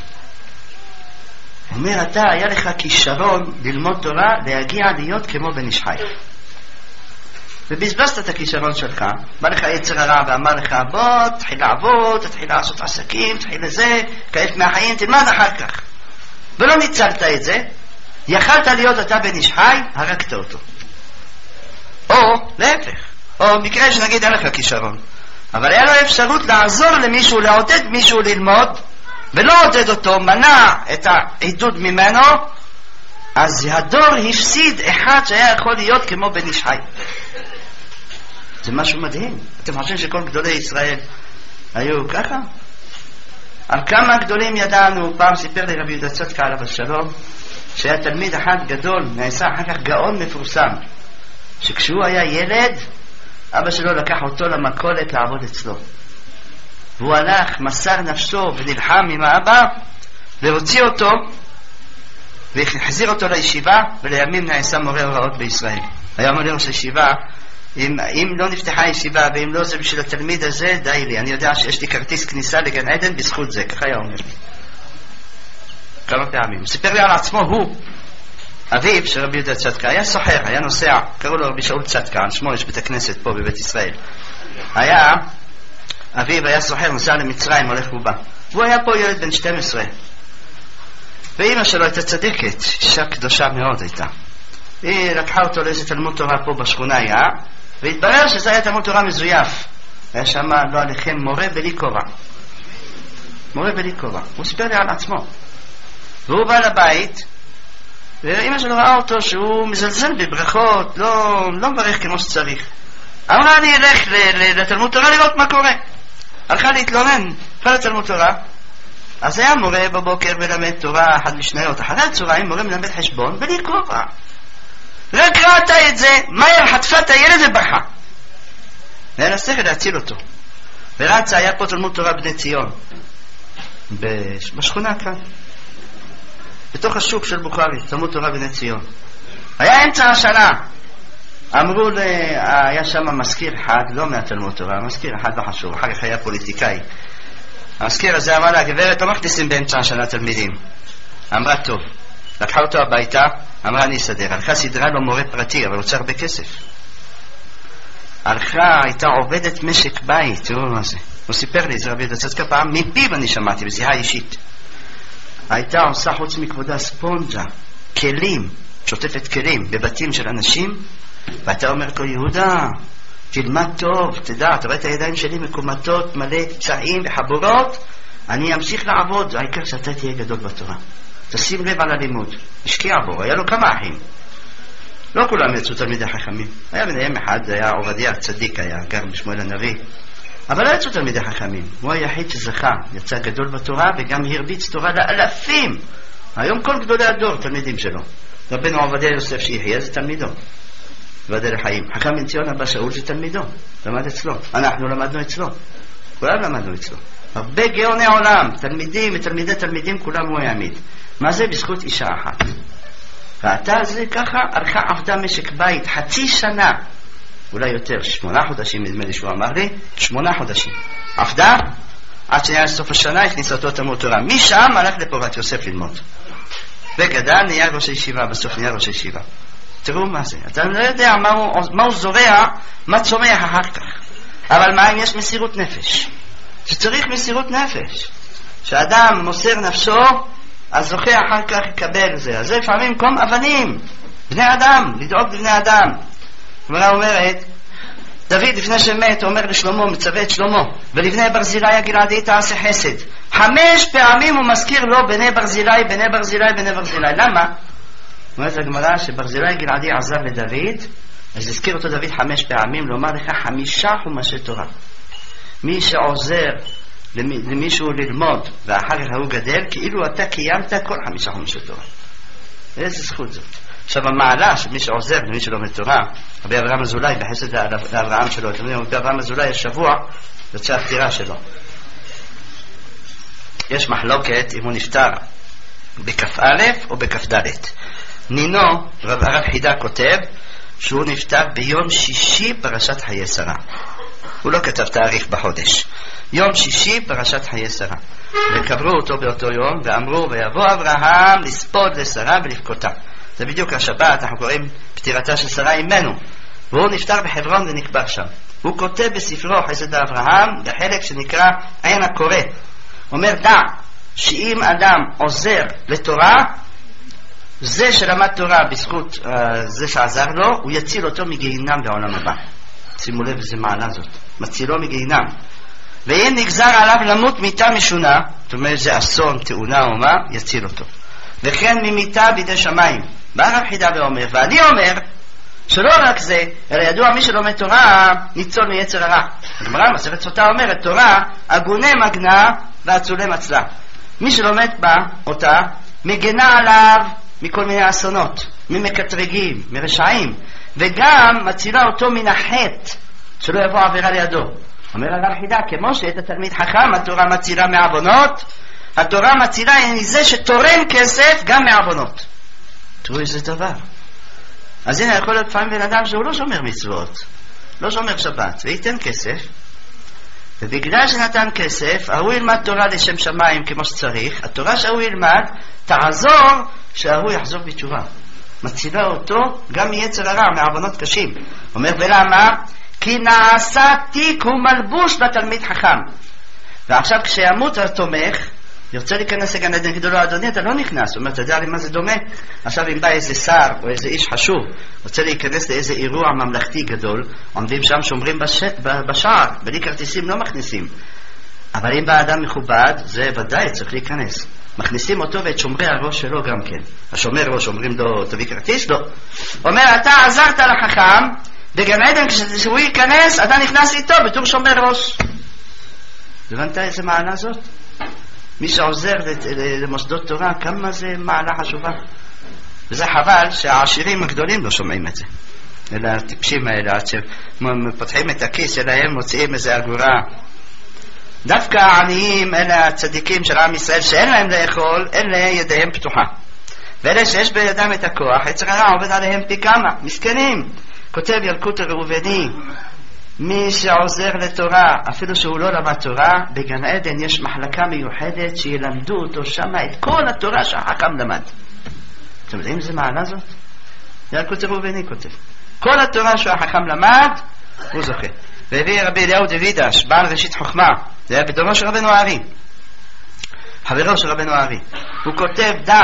הוא אומר, אתה היה לך כישרון ללמוד תורה, להגיע להיות כמו בן איש חי. ובזבזת את הכישרון שלך, בא לך יצר הרע ואמר לך, בוא תתחיל לעבוד, תתחיל לעשות עסקים, תתחיל לזה, כעת מהחיים, תלמד אחר כך. ולא ניצלת את זה, יכלת להיות אתה בן איש חי, הרגת אותו. או להפך, או מקרה שנגיד אין לך כישרון, אבל היה לו אפשרות לעזור למישהו, לעודד מישהו ללמוד, ולא עודד אותו, מנע את העידוד ממנו, אז הדור הפסיד אחד שהיה יכול להיות כמו בן איש חי. זה משהו מדהים. אתם חושבים שכל גדולי ישראל היו ככה? על כמה גדולים ידענו? פעם סיפר לי רבי יהודה צדקה עליו השלום, שהיה תלמיד אחד גדול, נעשה אחר כך גאון מפורסם, שכשהוא היה ילד, אבא שלו לקח אותו למכולת לעבוד אצלו. והוא הלך, מסר נפשו ונלחם עם האבא, והוציא אותו, והחזיר אותו לישיבה, ולימים נעשה מורה הוראות בישראל. היה אומר לראש הישיבה, אם לא נפתחה ישיבה, ואם לא זה בשביל התלמיד הזה, די לי. אני יודע שיש לי כרטיס כניסה לגן עדן בזכות זה. ככה היה אומר לי. כמה פעמים. הוא סיפר לי על עצמו, הוא, אביו של רבי יהודה צדקה, היה סוחר, היה נוסע, קראו לו רבי שאול צדקה, על שמו יש בית הכנסת פה בבית ישראל. אביו היה סוחר, נוסע למצרים, הולך ובא. והוא היה פה ילד בן 12. ואמא שלו הייתה צדקת, אישה קדושה מאוד הייתה. היא לקחה אותו לאיזה תלמוד תורה פה בשכונה היה, והתברר שזה היה תלמוד תורה מזויף. היה שם, לא עליכם, מורה בלי כובע. מורה בלי כובע. הוא סיפר לי על עצמו. והוא בא לבית, ואמא שלו ראה אותו שהוא מזלזל בברכות, לא מברך כמו שצריך. אמרה, אני אלך לתלמוד תורה לראות מה קורה. הלכה להתלונן, הלכה לתלמוד תורה. אז היה מורה בבוקר מלמד תורה, אחת משניות. אחרי הצהריים מורה מלמד חשבון בלי כובע. רק ראתה את זה, מהר חטפה את הילד ובכה. והיה לה שכל להציל אותו. ורצה, היה פה תלמוד תורה בני ציון, בשכונה כאן, בתוך השוק של בוכרי, תלמוד תורה בני ציון. היה אמצע השנה. אמרו היה שם מזכיר אחד, לא מהתלמוד תורה, מזכיר אחד לא חשוב, אחר כך היה פוליטיקאי. המזכיר הזה אמר לה, גברת, לא מכניסים באמצע השנה תלמידים. אמרה, טוב. לקחה אותו הביתה, אמרה, אני אסדר. הלכה סדרה לו מורה פרטי, אבל רוצה הרבה כסף. הלכה, הייתה עובדת משק בית, תראו מה זה. הוא סיפר לי, זה רבי דצצקה פעם, מפיו אני שמעתי, בשיחה אישית. הייתה עושה חוץ מכבודה ספונג'ה, כלים, שוטפת כלים, בבתים של אנשים, ואתה אומר לו, יהודה, תלמד טוב, תדע, אתה רואה את הידיים שלי מקומטות, מלא פצעים וחבורות, אני אמשיך לעבוד, העיקר שאתה תהיה גדול בתורה. תשים לב על הלימוד. השקיע בו, היה לו כמה אחים. לא כולם יצאו תלמידי חכמים. היה ביניהם אחד, היה עובדיה צדיק, היה גר בשמואל הנביא. אבל לא יצאו תלמידי חכמים. הוא היחיד שזכה, יצא גדול בתורה וגם הרביץ תורה לאלפים. היום כל גדולי הדור תלמידים שלו. רבנו עובדיה יוסף שיחיה זה תלמידו. ועדי לחיים. חכם בן ציון אבא שאול זה תלמידו. למד אצלו. אנחנו למדנו אצלו. כולם למדנו אצלו. הרבה גאוני עולם, תלמידים ותלמידי תלמידים, כולם הוא יעמיד. מה זה? בזכות אישה אחת. ואתה זה ככה, הלכה עבדה משק בית, חצי שנה, אולי יותר, 8 חודשים, נדמה לי שהוא אמר לי, 8 חודשים. עבדה, עד שנהיה לסוף השנה, הכניסה אותו תלמוד תורה. משם הלך לפורת יוסף ללמוד. וגדל, נהיה ראש הישיבה, בסוף נהיה ראש הישיבה. תראו מה זה. אתה לא יודע מה הוא זורע, מה צומח אחר כך. אבל מה אם יש מסירות נפש? שצריך מסירות נפש. שאדם מוסר נפשו, אז זוכה אחר כך יקבל זה. אז זה לפעמים קום אבנים. בני אדם, לדאוג לבני אדם. הגמרא אומרת, דוד לפני שמת אומר לשלמה, מצווה את שלמה, ולבני ברזילי הגלעדי תעשה חסד. 5 פעמים הוא מזכיר לו בני ברזילי, בני ברזילי, בני ברזילי. למה? אומרת הגמרא שברזילי גלעדי עזר לדוד, אז הזכיר אותו דוד 5 פעמים, לומר לך 5 חומשי תורה. מי שעוזר למישהו ללמוד ואחר כך הוא גדל, כאילו אתה קיימת כל 5 חומשי תורה. איזה זכות זאת. עכשיו המעלה שמי שעוזר למי שלומד תורה, רבי אברהם אזולאי בחסד לאברהם שלו, רבי אברהם אזולאי השבוע יוצא הפטירה שלו. יש מחלוקת אם הוא נפטר בכ"א או בכ"ד. נינו, הרב חידה כותב שהוא נפטר ביום שישי פרשת חיי שרה. הוא לא כתב תאריך בחודש. יום שישי פרשת חיי שרה. וקברו אותו באותו יום ואמרו ויבוא אברהם לספוד לשרה ולבכותה. זה בדיוק השבת, אנחנו קוראים פטירתה של שרה אימנו. והוא נפטר בחברון ונקבר שם. הוא כותב בספרו חסד אברהם בחלק שנקרא עין הקורא. אומר דע שאם אדם עוזר לתורה, זה שלמד תורה בזכות זה שעזר לו, הוא יציל אותו מגיהינם בעולם הבא. שימו לב איזה מעלה זאת, מצילו מגיהינם. ואם נגזר עליו למות מיתה משונה, זאת אומרת זה אסון, תאונה או מה, יציל אותו. וכן ממיתה בידי שמיים. בא הרב חידה ואומר, ואני אומר שלא רק זה, אלא ידוע מי שלומד תורה ניצול מיצר הרע. הגמרא מסכת סוטה אומרת, תורה הגונה מגנה ואצולה מצלה. מי שלומד בה אותה מגנה עליו מכל מיני אסונות, ממקטרגים, מרשעים, וגם מצילה אותו מן החטא, שלא יבוא עבירה לידו. אומר הרב חידה, כמו שאת התלמיד חכם התורה מצילה מעוונות, התורה מצילה מזה שתורם כסף גם מעוונות. תראו איזה דבר. אז הנה יכול להיות פעם בן אדם שהוא לא שומר מצוות, לא שומר שבת, וייתן כסף, ובגלל שנתן כסף, הוא ילמד תורה לשם שמיים כמו שצריך, התורה שהוא ילמד תעזור שהוא יחזור בתשובה. מצילה אותו גם מיצר הרע, מעוונות קשים. אומר ולמה? כי נעשה תיק ומלבוש לתלמיד חכם. ועכשיו כשימות התומך, ירצה להיכנס לגן עדן, יגידו לו, אדוני, אתה לא נכנס. הוא אומר, אתה יודע לי מה זה דומה? עכשיו אם בא איזה שר או איזה איש חשוב, רוצה להיכנס לאיזה אירוע ממלכתי גדול, עומדים שם, שומרים בשער, בלי כרטיסים לא מכניסים. אבל אם בא אדם מכובד, זה ודאי צריך להיכנס. מכניסים אותו ואת שומרי הראש שלו גם כן. השומר ראש אומרים לו, תביא כרטיס? לא. אומר, אתה עזרת לחכם, בגן עדן כשהוא ייכנס, אתה נכנס איתו בתור שומר ראש. הבנת איזה מעלה זאת? מי שעוזר למוסדות תורה, כמה זה מעלה חשובה. וזה חבל שהעשירים הגדולים לא שומעים את זה. אלא הטיפשים האלה, עד שפותחים את הכיס שלהם, מוציאים איזה אגורה. דווקא העניים, אלה הצדיקים של עם ישראל, שאין להם לאכול, אלה ידיהם פתוחה. ואלה שיש בידם את הכוח, יצר הרע עובד עליהם פי כמה, מסכנים. כותב ילקוט הראובני, מי שעוזר לתורה, אפילו שהוא לא למד תורה, בגן עדן יש מחלקה מיוחדת שילמדו אותו שם את כל התורה שהחכם למד. אתם יודעים איזה מעלה זאת? ילקוט הראובני כותב. כל התורה שהחכם למד, הוא זוכה. והביא רבי אליהו דוידש, בעל ראשית חוכמה, זה היה בדורו של רבנו הארי, חברו של רבנו הארי. הוא כותב, דע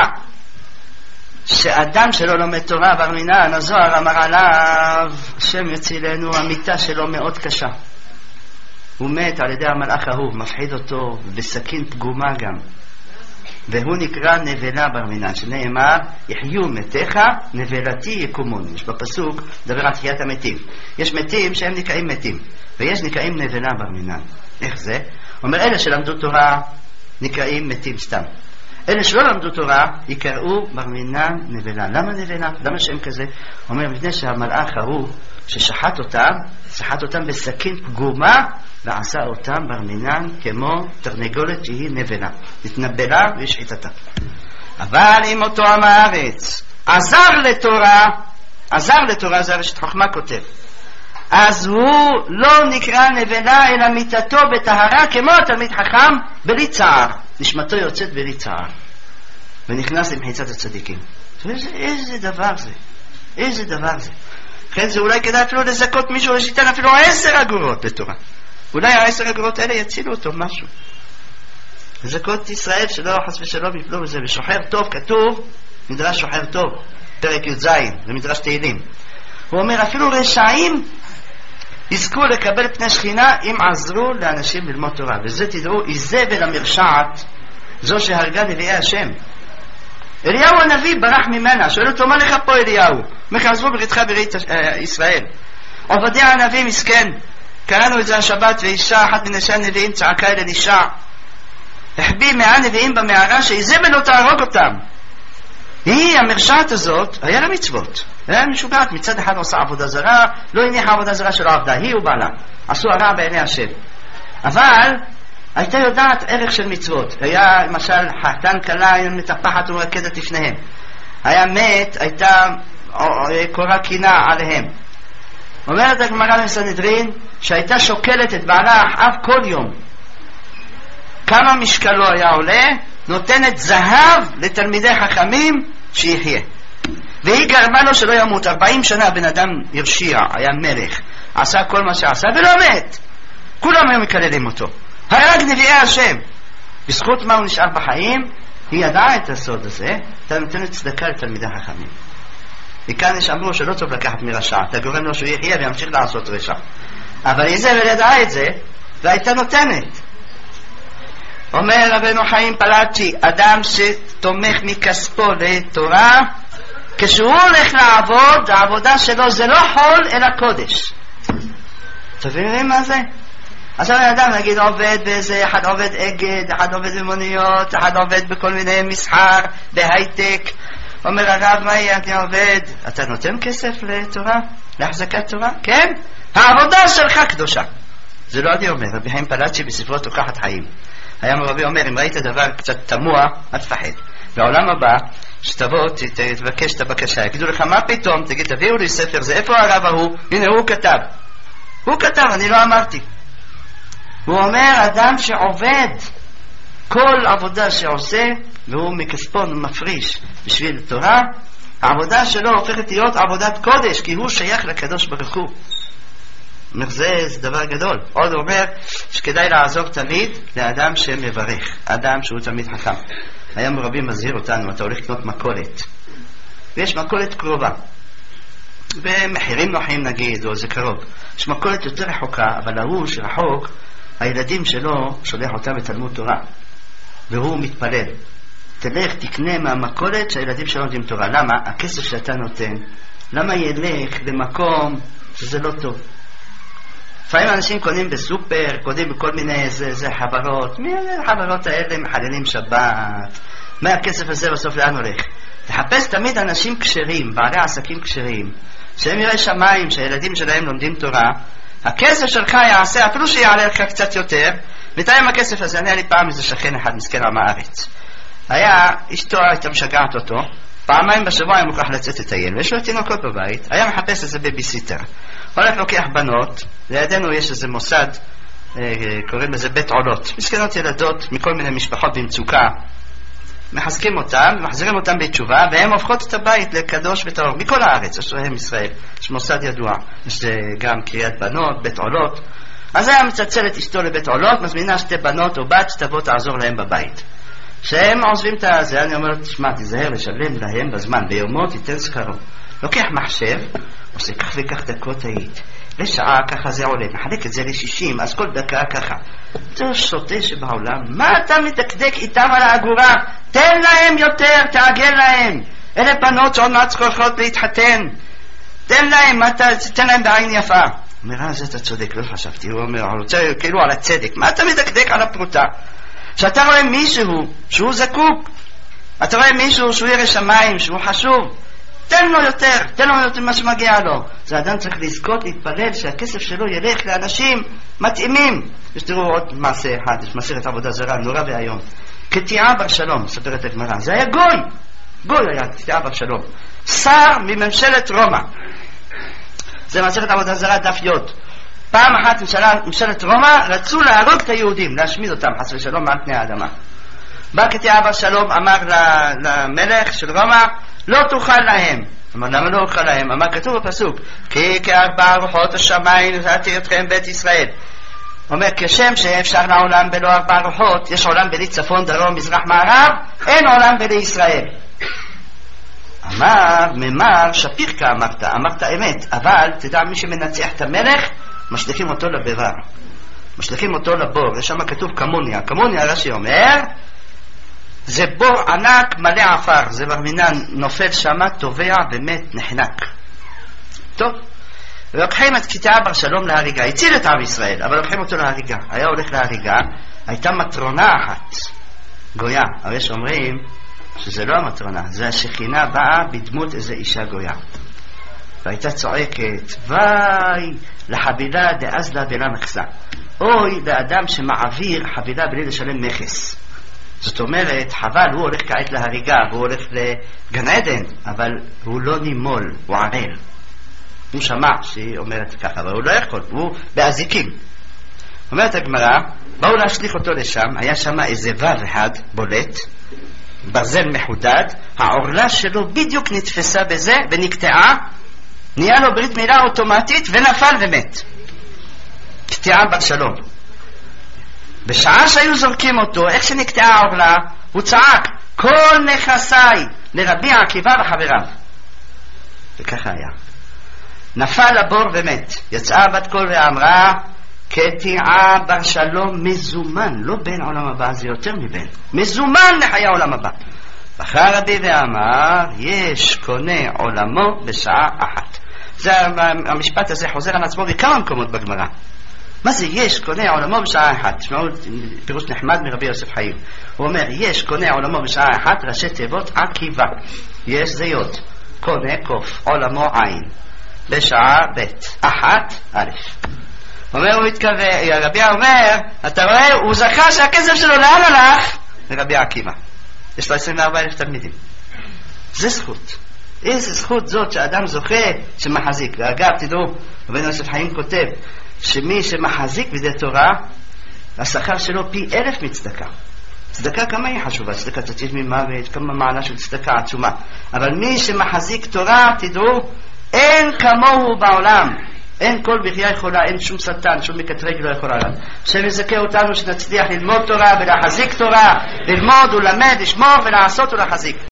שאדם שלא לומד תורה בר מינן, הזוהר אמר עליו, השם יצילנו, המיטה שלו מאוד קשה. הוא מת על ידי המלאך ההוא, מפחיד אותו בסכין פגומה גם. והוא נקרא נבלה בר מינן, שנאמר, יחיו מתיך, נבלתי יקומון. יש בפסוק, דבר על תחיית המתים. יש מתים שהם נקראים מתים, ויש נקראים נבלה בר מינן. איך זה? אומר, אלה שלמדו תורה נקראים מתים סתם. אלה שלא למדו תורה יקראו בר מינן נבלה. למה נבלה? למה שם כזה? אומר, מפני שהמלאך ההוא ששחט אותם בסכין פגומה, ועשה אותם בר מינן כמו תרנגולת שהיא נבלה. התנבלה והשחיטתה. אבל אם אותו עם הארץ עזר לתורה, זה ראשית חוכמה כותב, אז הוא לא נקרא נבלה אלא מיתתו בטהרה כמו תלמיד חכם בלי צער. נשמתו יוצאת בלי צער ונכנס למחיצת הצדיקים. איזה דבר זה, איזה דבר זה. לכן זה אולי כדאי אפילו לזכות מישהו שייתן אפילו 10 אגורות לתורה. אולי 10 אגורות האלה יצילו אותו משהו. לזכות ישראל שלא חס ושלום יפלו בזה. ושוחר טוב כתוב, מדרש שוחר טוב, פרק י"ז במדרש תהילים. הוא אומר אפילו רשעים יזכו לקבל פני שכינה אם עזרו לאנשים ללמוד תורה. וזה תדעו, איזבל המרשעת, זו שהרגה נביאי השם. אליהו הנביא ברח ממנה. שואל אותו, מה לך פה אליהו? מחזרו בריתך ברית ישראל. עובדיה הנביא מסכן, קראנו את זה השבת, ואישה אחת מנשי הנביאים צעקה אל אלישע, החביא 100 נביאים במערה שאיזבל לא תהרוג אותם. היא המרשעת הזאת היה לה מצוות, היה משוגעת. מצד אחד עושה עבודה זרה, לא הניחה עבודה זרה שלא עבדה, היא ובעלה עשו הרע בעיני השם, אבל הייתה יודעת ערך של מצוות. היה למשל חתן כלה היה מטפחת ומרקדת לפניהם, היה מת, הייתה קורא קינה עליהם. אומרת הגמרא בסנהדרין שהייתה שוקלת את בעלה אחאב כל יום, כמה משקלו היה עולה, נותנת זהב לתלמידי חכמים שיחיה. והיא גרמה לו שלא ימות. 40 שנה בן אדם הרשיע, היה מלך, עשה כל מה שעשה ולא מת. כולם היו מקללים אותו, הרג נביאי השם. בזכות מה הוא נשאר בחיים? היא ידעה את הסוד הזה, אתה נותנת צדקה לתלמידי חכמים. וכאן יש אמרו שלא טוב לקחת מרשע, אתה גורם לו שהוא יחיה וימשיך לעשות רשע. אבל איזבל ידעה את זה והייתה נותנת. אומר רבנו חיים פלאצ'י, אדם שתומך מכספו לתורה, כשהוא הולך לעבוד, העבודה שלו זה לא חול אלא קודש. תבינים מה זה? עכשיו האדם נגיד עובד באיזה, אחד עובד אגד, אחד עובד במוניות, אחד עובד בכל מיני מסחר, בהייטק. אומר הרב, מה יהיה? אני עובד. אתה נותן כסף לתורה? להחזקת תורה? כן? העבודה שלך קדושה. זה לא אני אומר, רבי חיים פלאצ'י בספרו תוקחת חיים היה מרבי אומר, אם ראית דבר קצת תמוה, אל תפחד. בעולם הבא, שתבוא, תבקש את הבקשה, יגידו לך, מה פתאום? תגיד, תביאו לי ספר, זה איפה הרב ההוא? הנה, הוא כתב. הוא כתב, אני לא אמרתי. הוא אומר, אדם שעובד, כל עבודה שעושה, והוא מכספו מפריש בשביל תורה, העבודה שלו הופכת להיות עבודת קודש, כי הוא שייך לקדוש ברוך הוא. זה דבר גדול. עוד אומר שכדאי לעזור תמיד לאדם שמברך, אדם שהוא תמיד חכם. היה מרבי מזהיר אותנו, אתה הולך לקנות מכולת ויש מכולת קרובה במחירים נוחים נגיד, או זה קרוב. יש מכולת יותר רחוקה, אבל ההוא שרחוק הילדים שלו שולח אותם לתלמוד תורה והוא מתפלל. תלך תקנה מהמכולת שהילדים שלא לומדים תורה. למה? הכסף שאתה נותן, למה ילך למקום שזה לא טוב? לפעמים אנשים קונים בסופר, קונים בכל מיני זה חברות, מי החברות האלה מחללים שבת? מה הכסף הזה בסוף לאן הולך? תחפש תמיד אנשים כשרים, בעלי עסקים כשרים, שהם יראי שמיים, שהילדים שלהם לומדים תורה, הכסף שלך יעשה, אפילו שיעלה לך קצת יותר, מתאם הכסף הזה. אני היה לי פעם איזה שכן אחד מסכן עם הארץ, היה, אשתו הייתה משגעת אותו, פעמיים בשבוע היה מוכרח לצאת את הילד, ויש לו תינוקות בבית, היה מחפש איזה בייביסיטר, הולך לוקח בנות, לידינו יש איזה מוסד, קוראים לזה בית עולות, מסכנות ילדות מכל מיני משפחות במצוקה, מחזקים אותם, מחזירים אותם בתשובה, והם הופכות את הבית לקדוש וטהור, מכל הארץ, אשריהם ישראל, יש מוסד ידוע, יש גם קריאת בנות, בית עולות, אז היה מצלצלת אשתו לבית עולות, מזמינה שתי בנות או בת שתבוא תעזור להם בבית. שהם עוזבים את הזה, אני אומר, תשמע, תיזהר לשלם להם בזמן, ביומו תיתן שכרו. לוקח מחשב, עושה כך וכך דקות היית, לשעה ככה זה עולה, מחלק את זה ל-60, אז כל דקה ככה. זה שוטה שבעולם, מה אתה מתקדק איתם על האגורה? תן להם יותר, תעגל להם. אלה בנות שעוד מעט צריכות להתחתן, תן להם, תן להם בעין יפה. אומר, אז אתה צודק, לא חשבתי. הוא אומר, הוא רוצה כאילו על הצדק, מה אתה מתקדק על הפרוטה? שאתה רואה מישהו שהוא זקוק, אתה רואה מישהו שהוא ירא שמיים, שהוא חשוב, תן לו יותר, תן לו יותר מה שמגיע לו. זה אדם צריך לזכות, להתפלל שהכסף שלו ילך לאנשים מתאימים. יש תראו עוד מעשה אחד, יש מסכת עבודה זרה, נורא והיום. קטיעה בר שלום, ספרת הגמרא, זה היה גוי היה קטיעה בר שלום, שר מממשלת רומא. זה מסכת עבודה זרה דף יוד. פעם אחת ממשלת רומא רצו להרוג את היהודים, להשמיד אותם חס ושלום מעל פני האדמה. בא קטיעה בר שלום, אמר למלך של רומא, לא תאכל להם. אמר, למה לא אוכל להם? אמר, כתוב בפסוק, כי כארבע רוחות השמיים נתתי אתכם בית ישראל. אומר, כשם שאפשר לעולם בלא ארבע רוחות, יש עולם בלי צפון, דרום, מזרח, מערב, אין עולם בלי ישראל. אמר, ממר שפירקה אמרת אמת, אבל תדע, מי שמנצח את המלך, משליכים אותו לבירה, משליכים אותו לבור. יש שם כתוב כמוניה, רש"י אומר, זה בור ענק מלא עפר, זה מרמינן נופל שמה, טובע ומת, נחנק. טוב, ולוקחים את קטיעה בר שלום להריגה, הציל את עם ישראל, אבל לוקחים אותו להריגה. היה הולך להריגה, הייתה מטרונה אחת, גויה, אבל יש אומרים שזה לא המטרונה, זה השכינה באה בדמות איזו אישה גויה, והייתה צועקת, וואי לחבילה דאזלה בלה מכסה, אוי לאדם שמעביר חבילה בלי לשלם מכס. זאת אומרת, חבל, הוא הולך כעת להריגה, הוא הולך לגן עדן, אבל הוא לא נימול, הוא ערל. הוא שמע שהיא אומרת ככה, אבל הוא לא יכול, הוא באזיקים. אומרת הגמרא, באו להשליך אותו לשם, היה שם איזה ור אחד בולט, ברזל מחודד, העורלה שלו בדיוק נתפסה בזה ונקטעה, נהיה לו ברית מילה אוטומטית ונפל ומת. קטיעה בר שלום. בשעה שהיו זורקים אותו, איך שנקטעה העורלה, הוא צעק, כל נכסיי לרבי עקיבא וחבריו. וככה היה. נפל לבור ומת. יצאה בת קול ואמרה, קטיעה בר שלום מזומן, לא בין עולם הבא, זה יותר מבין, מזומן לחיי עולם הבא. בחר רבי ואמר, יש קונה עולמו בשעה אחת. זה המשפט הזה חוזר על עצמו בכמה מקומות בגמרא. מה זה יש קונה עולמו בשעה אחת? תשמעו פירוש נחמד מרבי יוסף חיים. הוא אומר, יש קונה עולמו בשעה אחת, ראשי תיבות עקיבא. יש זה יוד, קונה קוף, עולמו עין, בשעה בית, אחת א'. אומר, הוא מתכוון, רבי אומר, אתה רואה, הוא זכה שהכסף שלו לאן הלך? לרבי עקיבא. יש לו 24,000 תלמידים. זה זכות. איזה זכות זאת שאדם זוכה שמחזיק. ואגב, תדעו, רבי יוסף חיים כותב, שמי שמחזיק בידי תורה, השכר שלו פי 1,000 מצדקה. צדקה כמה היא חשובה? צדקה תציל ממוות, כמה מעלה של צדקה עצומה. אבל מי שמחזיק תורה, תדעו, אין כמוהו בעולם. אין כל בחייה יכולה, אין שום שטן, שום מקטרג לא יכולה לה. השם יזכה אותנו שנצליח ללמוד תורה ולהחזיק תורה, ללמוד ולמד, לשמור ולעשות ולהחזיק.